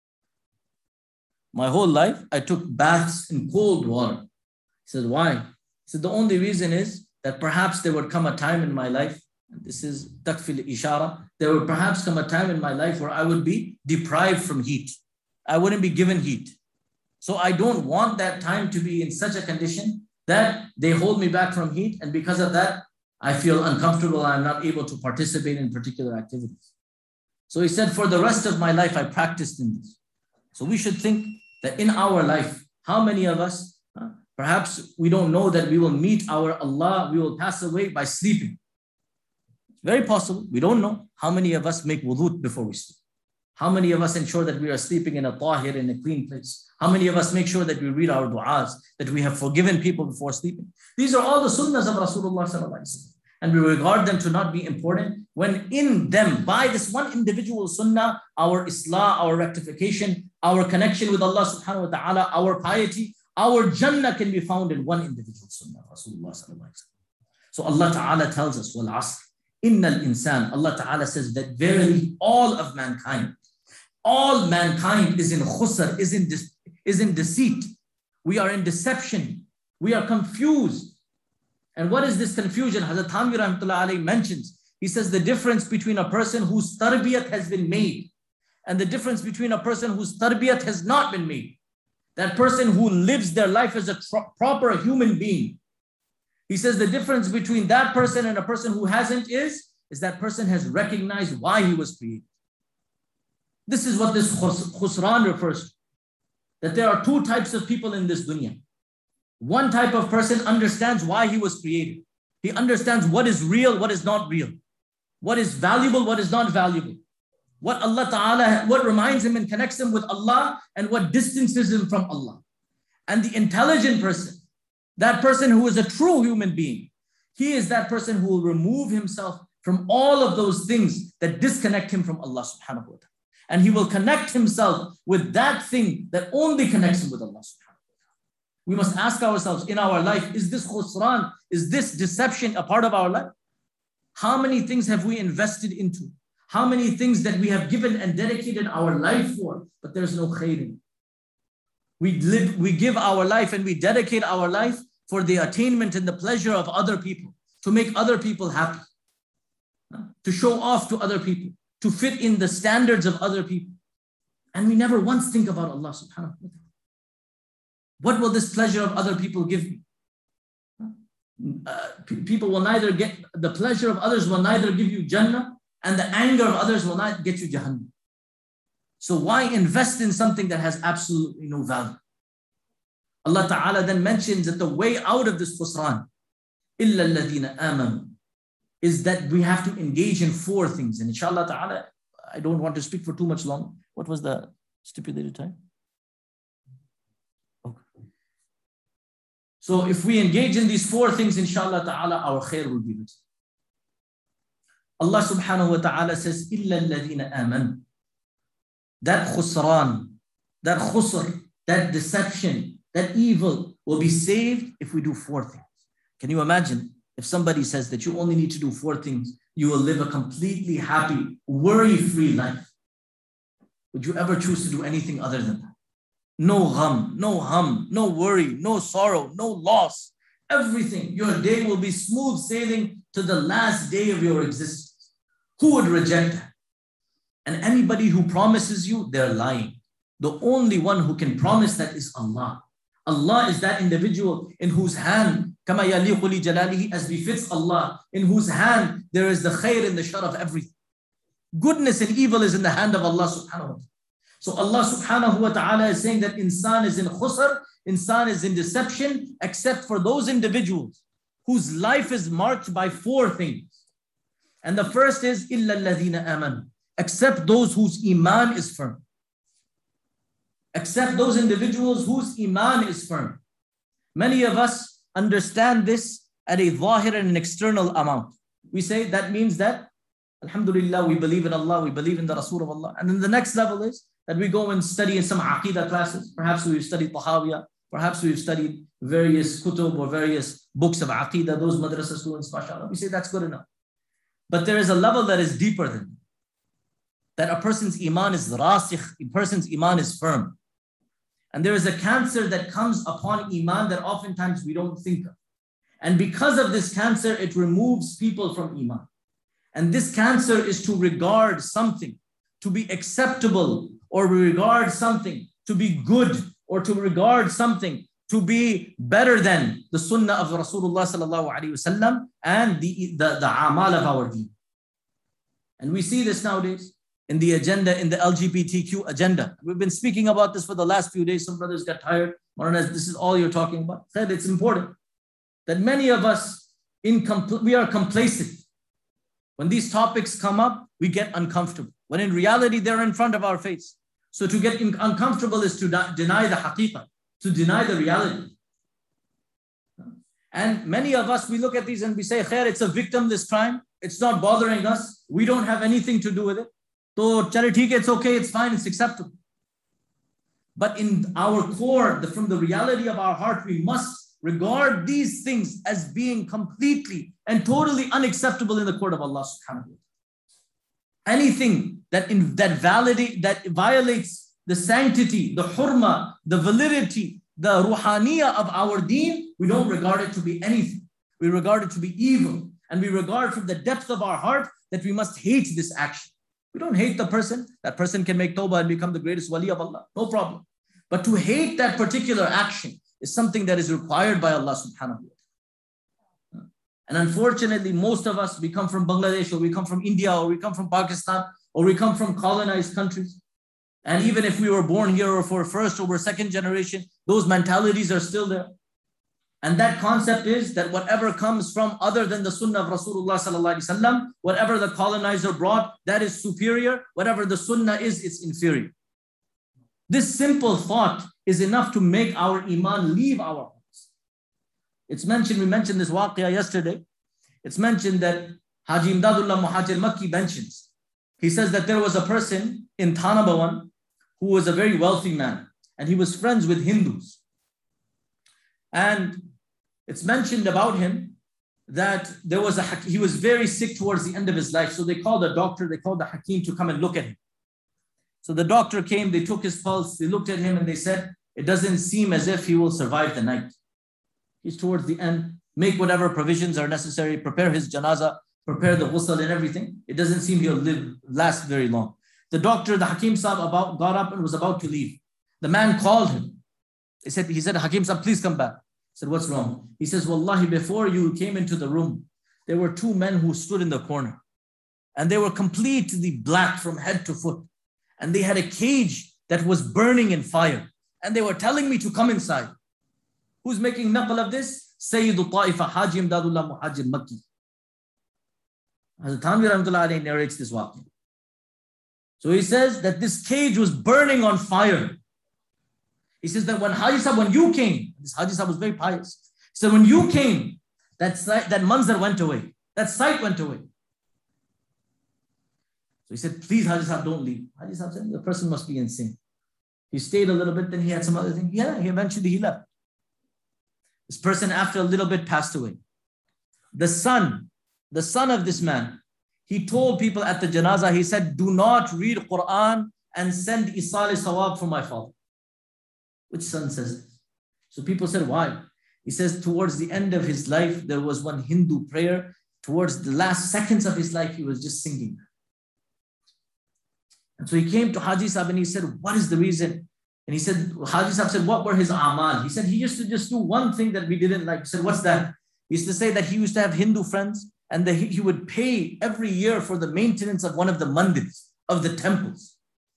My whole life I took baths in cold water. He said, why? He said, the only reason is that perhaps there would come a time in my life, and this is takfil ishara, there would perhaps come a time in my life where I would be deprived from heat. I wouldn't be given heat. So I don't want that time to be in such a condition that they hold me back from heat, and because of that, I feel uncomfortable and I'm not able to participate in particular activities. So he said, for the rest of my life, I practiced in this. So we should think that in our life, how many of us, perhaps we don't know that we will meet our Allah, we will pass away by sleeping. It's very possible. We don't know. How many of us make wudu before we sleep? How many of us ensure that we are sleeping in a tahir, in a clean place? How many of us make sure that we read our du'as, that we have forgiven people before sleeping? These are all the sunnahs of Rasulullah sallallahu alaihi wasallam. And we regard them to not be important, when in them, by this one individual sunnah, our islah, our rectification, our connection with Allah subhanahu wa ta'ala, our piety, our Jannah can be found in one individual sunnah, Rasulullah sallallahu alaihi wasallam. So Allah Ta'ala tells us, wal asr, innal insan, Allah Ta'ala says that verily all of mankind is in khusr, is in deceit. We are in deception. We are confused. And what is this confusion? Hazrat Thanvi Rahmatullah Alayhi mentions, he says the difference between a person whose tarbiyat has been made and the difference between a person whose tarbiyat has not been made. That person who lives their life as a proper human being. He says the difference between that person and a person who hasn't is is that person has recognized why he was created. This is what this khusran refers to. That there are two types of people in this dunya. One type of person understands why he was created. He understands what is real, what is not real. What is valuable, what is not valuable. What Allah Ta'ala, what reminds him and connects him with Allah, and what distances him from Allah. And the intelligent person, that person who is a true human being, he is that person who will remove himself from all of those things that disconnect him from Allah subhanahu wa ta'ala. And he will connect himself with that thing that only connects him with Allah subhanahu wa ta'ala. We must ask ourselves in our life, is this khusran, is this deception a part of our life? How many things have we invested into? How many things that we have given and dedicated our life for, but there's no khairin. We give our life and we dedicate our life for the attainment and the pleasure of other people, to make other people happy, to show off to other people, to fit in the standards of other people. And we never once think about Allah subhanahu wa ta'ala. What will this pleasure of other people give me? People will neither get, the pleasure of others will neither give you Jannah, and the anger of others will not get you Jahannam. So why invest in something that has absolutely no value? Allah Ta'ala then mentions that the way out of this khusran, إِلَّا الَّذِينَ آمَنُوا, is that we have to engage in four things. And inshallah Ta'ala, I don't want to speak for too much long. What was the stipulated time? Okay. So if we engage in these four things, inshallah Ta'ala, our khair will be written. Allah Subhanahu wa Ta'ala says, إِلَّا الَّذِينَ آمَنُوا. That khusran, that khusr, that deception, that evil will be saved if we do four things. Can you imagine if somebody says that you only need to do four things, you will live a completely happy, worry-free life? Would you ever choose to do anything other than that? No gham, no hum, no worry, no sorrow, no loss. Everything, your day will be smooth sailing to the last day of your existence. Who would reject that? And anybody who promises you, they're lying. The only one who can promise that is Allah. Allah is that individual in whose hand, kama yaliqu li jalalihi, as befits Allah, in whose hand there is the khair and the shar of everything. Goodness and evil is in the hand of Allah subhanahu wa ta'ala. So Allah subhanahu wa ta'ala is saying that insan is in khusr, insan is in deception, except for those individuals whose life is marked by four things. And the first is إِلَّا الَّذِينَ آمَنُوا, except those whose iman is firm. Except those individuals whose iman is firm. Many of us understand this at a zahir and an external amount. We say that means that, alhamdulillah, we believe in Allah, we believe in the Rasul of Allah. And then the next level is that we go and study in some aqidah classes. Perhaps we've studied Tahawiyah, perhaps we've studied various kutub or various books of aqidah, those madrasa students, mashallah. We say that's good enough. But there is a level that is deeper than that. A person's iman is rasikh, a person's iman is firm. And there is a cancer that comes upon iman that oftentimes we don't think of. And because of this cancer, it removes people from iman. And this cancer is to regard something to be acceptable, or regard something to be good, or to regard something to be better than the sunnah of Rasulullah sallallahu alaihi wasallam and the amal of our deen. And we see this nowadays in the agenda, in the LGBTQ agenda. We've been speaking about this for the last few days. Some brothers got tired. This is all you're talking about. It's important that many of us, we are complacent. When these topics come up, we get uncomfortable. When in reality, they're in front of our face. So to get uncomfortable is to deny the haqiqah, to deny the reality. And many of us, we look at these and we say, khair, it's a victimless crime. It's not bothering us. We don't have anything to do with it. So, it's okay, it's fine, it's acceptable. But in our core, from the reality of our heart, we must regard these things as being completely and totally unacceptable in the court of Allah subhanahu wa ta'ala. Anything that violates the sanctity, the hurma, the validity, the ruhaniyah of our deen, we don't regard it to be anything. We regard it to be evil. And we regard from the depth of our heart that we must hate this action. We don't hate the person. That person can make tawbah and become the greatest wali of Allah. No problem. But to hate that particular action is something that is required by Allah subhanahu wa ta'ala. And unfortunately, most of us, we come from Bangladesh, or we come from India, or we come from Pakistan, or we come from colonized countries. And even if we were born here or for first or second generation, those mentalities are still there. And that concept is that whatever comes from other than the sunnah of Rasulullah sallallahu alaihi wasallam, whatever the colonizer brought, that is superior. Whatever the sunnah is, it's inferior. This simple thought is enough to make our iman leave our hearts. It's mentioned, we mentioned this waqiyah yesterday. It's mentioned that Haji Imdadullah Muhajir Makki mentions. He says that there was a person in Thana Bhawan who was a very wealthy man, and he was friends with Hindus. And it's mentioned about him that he was very sick towards the end of his life. So they called a doctor, they called the Hakim to come and look at him. So the doctor came, they took his pulse, they looked at him and they said, it doesn't seem as if he will survive the night. He's towards the end, make whatever provisions are necessary, prepare his janazah, prepare the ghusl and everything. It doesn't seem he'll last very long. The doctor, the Hakim Sahib, got up and was about to leave. The man called him. He said, Hakim Sahib, please come back. He said, what's wrong? He says, Wallahi, before you came into the room, there were two men who stood in the corner. And they were completely black from head to foot. And they had a cage that was burning in fire. And they were telling me to come inside. Who's making naql of this? Sayyidu Ta'ifa, Haji Imdadullah Muhajir Makki. Hazrat Thanvi Rahmatullah Alayhi narrates this waqi. So he says that this cage was burning on fire. He says that when Haji Sahib, when you came, this Haji Sahib was very pious. He said, when you came, that manzar went away. That sight went away. So he said, please Haji Sahib, don't leave. Haji Sahib said, the person must be insane. He stayed a little bit, then he had some other thing. Yeah, eventually he left. This person after a little bit passed away. The son of this man, he told people at the janazah, he said, do not read Quran and send Isal Sawab for my father. Which son says this? So people said, why? He says, towards the end of his life, there was one Hindu prayer. Towards the last seconds of his life, he was just singing. And so he came to Haji Sahib and he said, what is the reason? And he said, Haji Sahib said, what were his amal? He said, he used to just do one thing that we didn't like. He said, what's that? He used to say that he used to have Hindu friends and that he would pay every year for the maintenance of one of the mandirs, of the temples.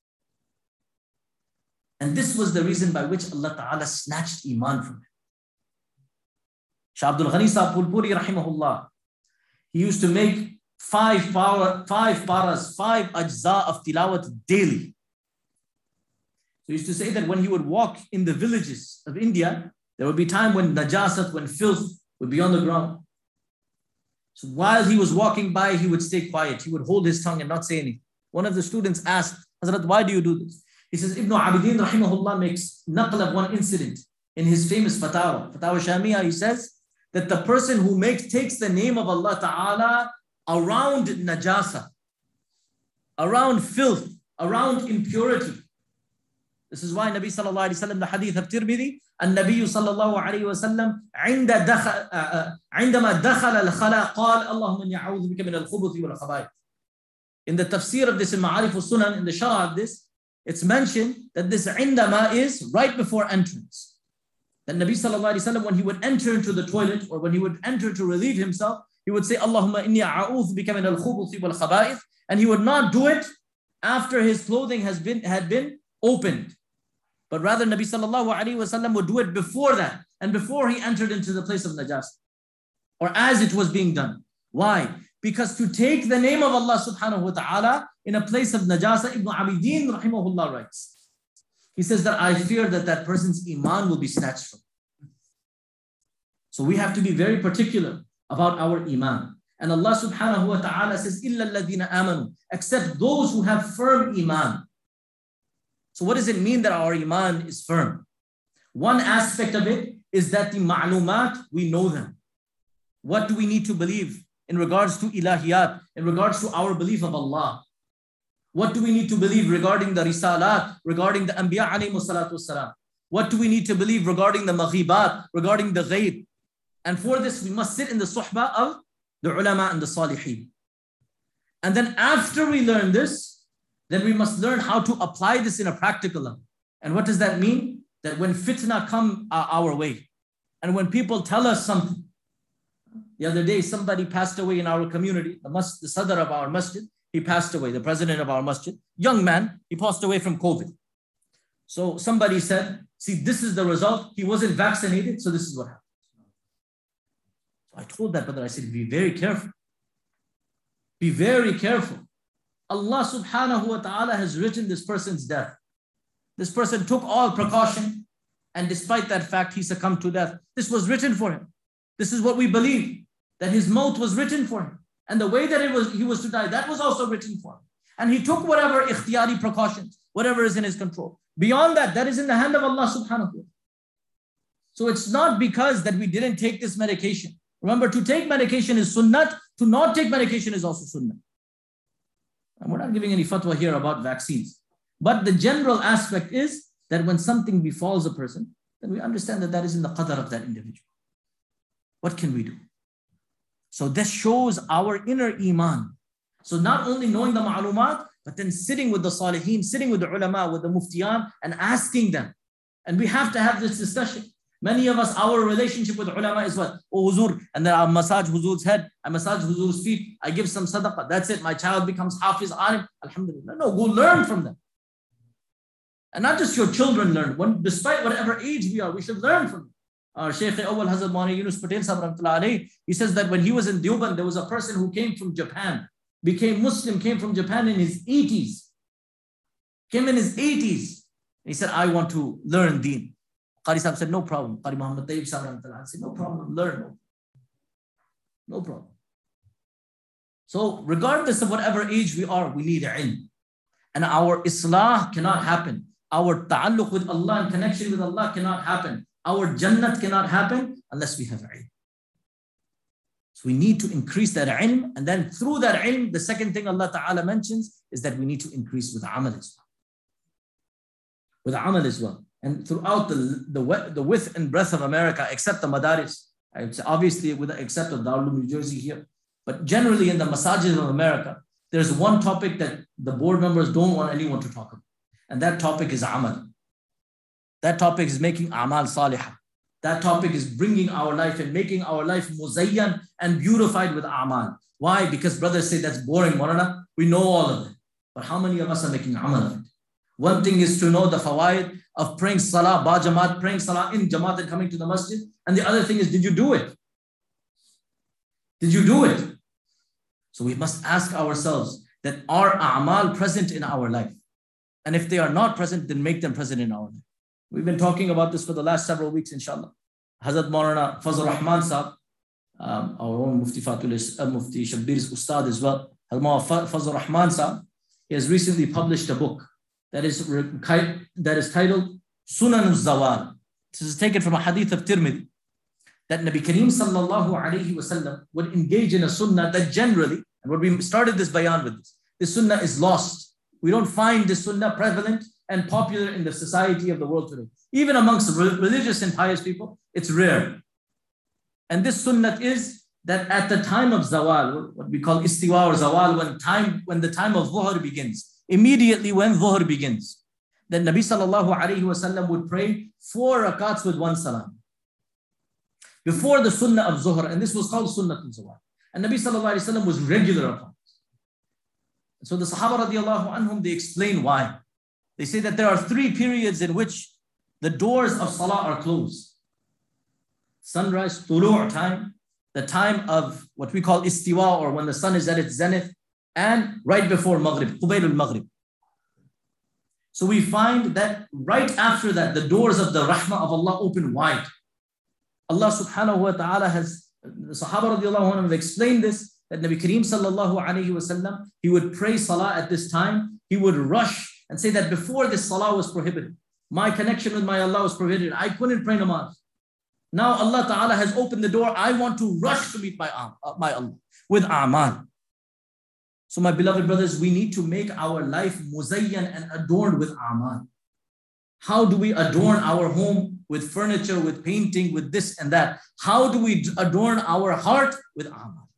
And this was the reason by which Allah Ta'ala snatched Iman from him. Shah Abdul Ghani Sahib Pulpuri rahimahullah, he used to make 5 paras, 5 ajza of tilawat daily. So he used to say that when he would walk in the villages of India, there would be time when najasat, when filth would be on the ground. So while he was walking by, he would stay quiet. He would hold his tongue and not say anything. One of the students asked, Hazrat, why do you do this? He says, Ibn Abidin rahimahullah makes naql of one incident in his famous Fatawa Shamiyah. He says that the person who takes the name of Allah Ta'ala around najasa, around filth, around impurity. This is why Nabi sallallahu alayhi wa sallam, the hadith of Tirmidhi, النبي صلى الله عليه وسلم عندما دخل الخلاء قال اللهم إني أعوذ بك من الخبث والخبائث. In the tafsir of this, in Ma'arif al-Sunan, in the sharh of this, it's mentioned that this عندما is right before entrance. That Nabi sallallahu alayhi wa sallam, when he would enter into the toilet or when he would enter to relieve himself, he would say, Allahumma inni a'udhu bika min al-khubuthi wal khaba'ith, and he would not do it after his clothing had been opened. But rather Nabi sallallahu alayhi wa sallam would do it before that and before he entered into the place of najas, or as it was being done. Why? Because to take the name of Allah subhanahu wa ta'ala in a place of najasa, Ibn Abidin rahimahullah writes, he says that I fear that that person's iman will be snatched from him. So we have to be very particular about our iman. And Allah subhanahu wa ta'ala says, إِلَّا الَّذِينَ آمَنُوا, except those who have firm iman. So what does it mean that our iman is firm? One aspect of it is that the ma'lumat, we know them. What do we need to believe in regards to ilahiyat, in regards to our belief of Allah? What do we need to believe regarding the risalat, regarding the anbiya alayhimu salatu wassalam? What do we need to believe regarding the maghibat, regarding the ghaib? And for this, we must sit in the suhbah of the ulama and the salihin. And then after we learn this, then we must learn how to apply this in a practical level. And what does that mean? That when fitna come our way, and when people tell us something, The other day, somebody passed away in our community, the sadr of our masjid, he passed away, the president of our masjid, young man, he passed away from COVID. So somebody said, see, this is the result. He wasn't vaccinated, so this is what happened. So I told that brother, I said, be very careful. Be very careful. Allah subhanahu wa ta'ala has written this person's death. This person took all precaution, and despite that fact, he succumbed to death. This was written for him. This is what we believe, that his maut was written for him. And the way that he was to die, that was also written for him. And he took whatever ikhtiyari precautions, whatever is in his control. Beyond that, that is in the hand of Allah subhanahu wa ta'ala. So it's not because that we didn't take this medication. Remember, to take medication is sunnat, to not take medication is also sunnah. And we're not giving any fatwa here about vaccines. But the general aspect is that when something befalls a person, then we understand that that is in the qadar of that individual. What can we do? So this shows our inner iman. So not only knowing the ma'lumat, but then sitting with the salihin, sitting with the ulama, with the muftiyan, and asking them. And we have to have this discussion. Many of us, our relationship with ulama is what? Oh, huzur, and then I massage huzur's head, I massage huzur's feet, I give some sadaqah. That's it. My child becomes hafiz, alim. Alhamdulillah. No, go learn from them. And not just your children learn. Despite whatever age we are, we should learn from them. Our Shaykh Awwal Hazrat Maulana Yunus Patel Sahib Rahmatullah Alayhi, he says that when he was in Deoband, there was a person who came from Japan, became Muslim, came from Japan in his 80s. Came in his 80s. He said, I want to learn deen. Qari Sahib said, no problem. Qari Muhammad Tayyib Sahib Rahmatullah Alayhi said, no problem, learn. No problem. So regardless of whatever age we are, we need ilm. And our islah cannot happen. Our ta'alluq with Allah and connection with Allah cannot happen. Our jannat cannot happen unless we have ilm. So we need to increase that ilm. And then through that ilm, the second thing Allah Ta'ala mentions is that we need to increase with amal as well. With amal as well. And throughout the width and breadth of America, except the madaris, obviously except of Darul Uloom New Jersey here, but generally in the masajid of America, there's one topic that the board members don't want anyone to talk about. And that topic is amal. That topic is making amal salihah. That topic is bringing our life and making our life muzayyan and beautified with amal. Why? Because brothers say that's boring, Maulana. We know all of it. But how many of us are making amal of it? One thing is to know the fawaid of praying salah, ba jamaat, praying salah in jamaat and coming to the masjid. And the other thing is, did you do it? Did you do it? So we must ask ourselves that are a'mal present in our life? And if they are not present, then make them present in our life. We've been talking about this for the last several weeks, inshallah. Hazrat Maulana Fazl Rahman Sahib, our own Mufti Mufti Shabbir's Ustad as well, Hazrat Fazl Rahman Sahib, he has recently published a book that is titled Sunan al-Zawal. This is taken from a hadith of Tirmidhi, that Nabi Kareem sallallahu alayhi wasallam would engage in a sunnah that generally, and what we started this bayan with this sunnah is lost. We don't find this sunnah prevalent and popular in the society of the world today. Even amongst religious and pious people, it's rare. And this sunnah is that at the time of zawal, what we call istiwa or zawal, when the time of dhuhr begins, immediately when dhuhr begins, then Nabi sallallahu alayhi wasallam would pray 4 rakats with 1 salam. Before the sunnah of zuhr, and this was called sunnah al-zawal. And Nabi sallallahu alayhi wasallam was regular upon it. So the Sahaba radiallahu anhum, they explain why. They say that there are 3 periods in which the doors of salah are closed. Sunrise, tulu' time, the time of what we call istiwa, or when the sun is at its zenith, and right before maghrib, qubayl al-maghrib. So we find that right after that, the doors of the rahmah of Allah open wide. Allah subhanahu wa ta'ala has, the Sahaba radiallahu anhum have explained this, that Nabi Kareem sallallahu alayhi wa sallam, he would pray salah at this time, he would rush and say that before this salah was prohibited. My connection with my Allah was prohibited. I couldn't pray namaz. Now Allah ta'ala has opened the door. I want to rush to meet my Allah with a'mal. So my beloved brothers, we need to make our life muzayyan and adorned with a'mal. How do we adorn our home with furniture, with painting, with this and that? How do we adorn our heart with a'mal?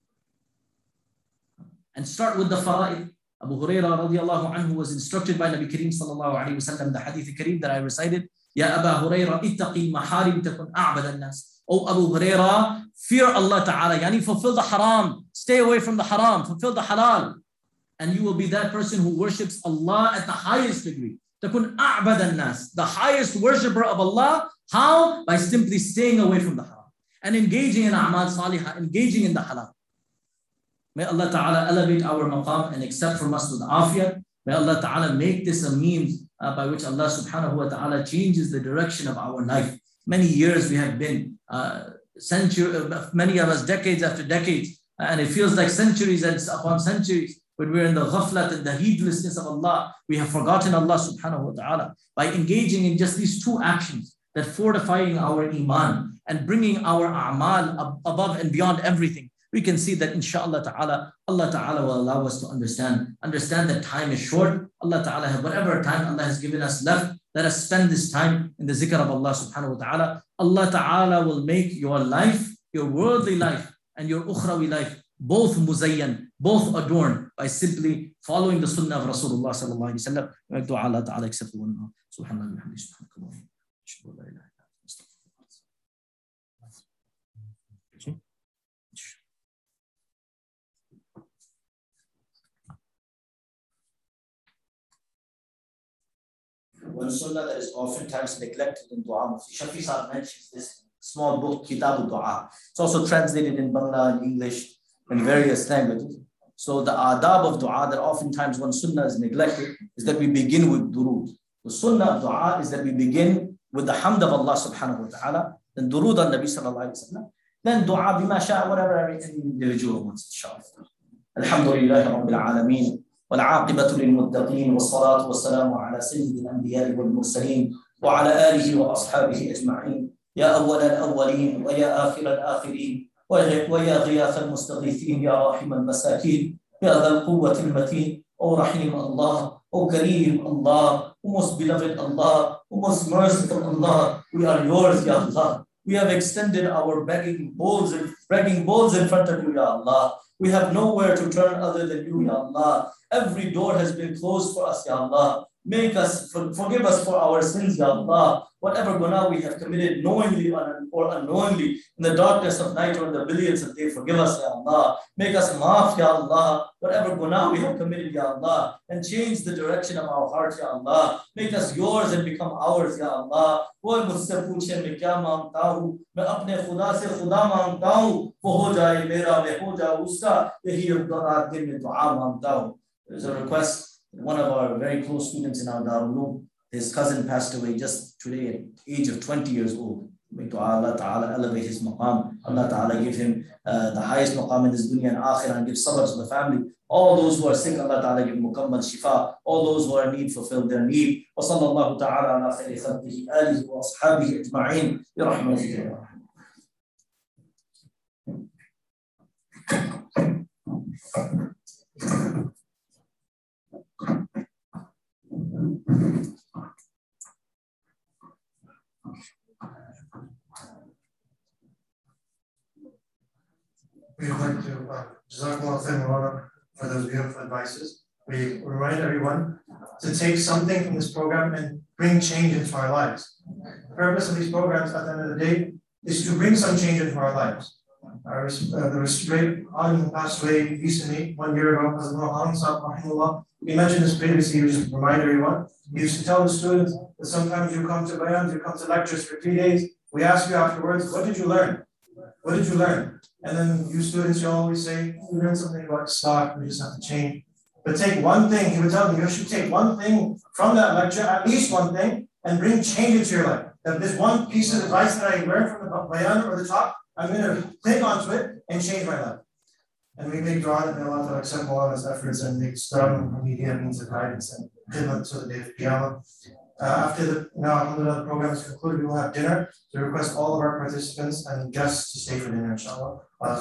And start with the fara'id. Abu Hurairah radiallahu anhu was instructed by Nabi Kareem sallallahu alayhi wa sallam, the hadith kareem that I recited, Ya Aba Huraira, ittaqi maharim takun a'bad al-nas. Oh Abu Huraira, fear Allah Ta'ala. Yani fulfill the haram. Stay away from the haram. Fulfill the halal. And you will be that person who worships Allah at the highest degree. Takun a'bad al-nas. The highest worshipper of Allah. How? By simply staying away from the haram. And engaging in a'mal salihah. Engaging in the halal. May Allah Ta'ala elevate our maqam and accept from us with afiyah. May Allah Ta'ala make this a means by which Allah Subhanahu wa Ta'ala changes the direction of our life. Many years we have been, many of us decades after decades, and it feels like centuries and upon centuries, when we're in the ghaflat and the heedlessness of Allah, we have forgotten Allah Subhanahu wa Ta'ala. By engaging in just these two actions, that fortifying our iman and bringing our a'mal above and beyond everything, we can see that inshallah ta'ala, Allah ta'ala will allow us to understand that time is short. Allah ta'ala, whatever time Allah has given us left, let us spend this time in the zikr of Allah subhanahu wa ta'ala. Allah ta'ala will make your life, your worldly life and your ukhrawi life, both muzayyan, both adorned by simply following the sunnah of Rasulullah sallallahu alayhi wa sallam. Make dua Allah ta'ala accept the one. Subhanallah wa bihamdihi, subhanakallah. One sunnah that is oftentimes neglected in dua, Mufti Shafi Sahib mentions this small book, Kitab al-Dua. It's also translated in Bangla and English and various languages. So the adab of dua that oftentimes one sunnah is neglected is that we begin with durood. The sunnah of dua is that we begin with the hamd of Allah subhanahu wa ta'ala, then durood on Nabi sallallahu alayhi wa sallam, then dua bima sha'a, whatever every individual wants, inshallah. Alhamdulillah Rabbil Alameen. والعاقبة للمتقين والصلاة والسلام على سيد الأنبياء والمرسلين وعلى آله وأصحابه أجمعين يا أول الأولين ويا آخر الآخرين ويا غياث المستغيثين يا راحم المساكين يا ذا القوة المتين O Rahim Allah, O Kareem Allah, O most beloved Allah, O most merciful Allah, we are yours, Ya Allah. We have extended our begging bowls in front of you, Ya Allah. We have nowhere to turn other than you, Ya Allah. Every door has been closed for us, Ya Allah. Forgive us for our sins, Ya Allah. Whatever guna we have committed knowingly or unknowingly in the darkness of night or in the billions of day, forgive us, Ya Allah. Make us maaf, Ya Allah. Whatever guna we have committed, Ya Allah. And change the direction of our heart, Ya Allah. Make us yours and become ours, Ya Allah. कोई मुझसे पूछे मैं क्या मांगता हूँ, मैं अपने खुदा से खुदा मांगता हूँ, वो हो जाए मेरा, मैं हो जाऊँ उसका, यही रात दिन में दुआ मांगता हूँ. There's a request. One of our very close students in our Darul Uloom, his cousin passed away just today at the age of 20 years old. May Allah Ta'ala elevate his maqam. Allah Ta'ala give him the highest maqam in this dunya and akhirah, and give sabr to the family. All those who are sick, Allah Ta'ala give mukammal shifa. All those who are in need, fulfill their need. Wa sallallahu ta'ala ala khayri khalqihi alihi wa ashabihi ajma'in. Bi rahmatihi ya rahman. We would like to Jazakallah khairan for those beautiful advices. We remind everyone to take something from this program and bring change into our lives. The purpose of these programs at the end of the day is to bring some change into our lives. The great alim passed away recently, 1 year ago. We mentioned this previously, we just remind everyone. We used to tell the students that sometimes you come to bayans, you come to lectures for 3 days. We ask you afterwards, what did you learn? What did you learn? And then you students, you always say, we learned something about stock, we just have to change. But take one thing, he would tell me, you should take one thing from that lecture, at least one thing, and bring change into your life. That this one piece of advice that I learned from the bayan or the talk, I'm going to take onto it and change my life. And we make dua that may Allah accept all of his efforts and make strong media means of guidance and khidmat to the day of Qiyamah. After the the program is concluded, we will have dinner. So we request all of our participants and guests to stay for dinner, inshallah.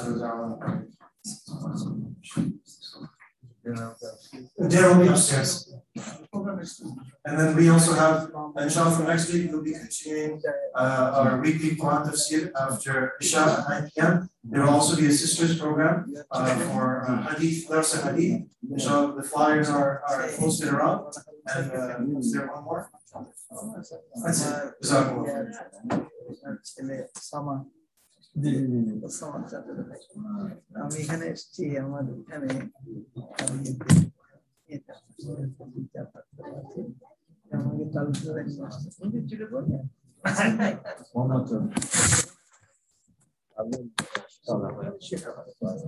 Dinner will be upstairs. And then we also have, inshallah, from next week, we'll be continuing our weekly Quran Tafsir after Isha at 9 p.m. There will also be a sisters program for Hadith, Darsa Hadith. Inshallah, the flyers are posted around. And is there one more? That's it. ছেলে সামা summer সাথে আমি এখানে এসেছি আমার এখানে আমাকে চালু করে চলে বললেন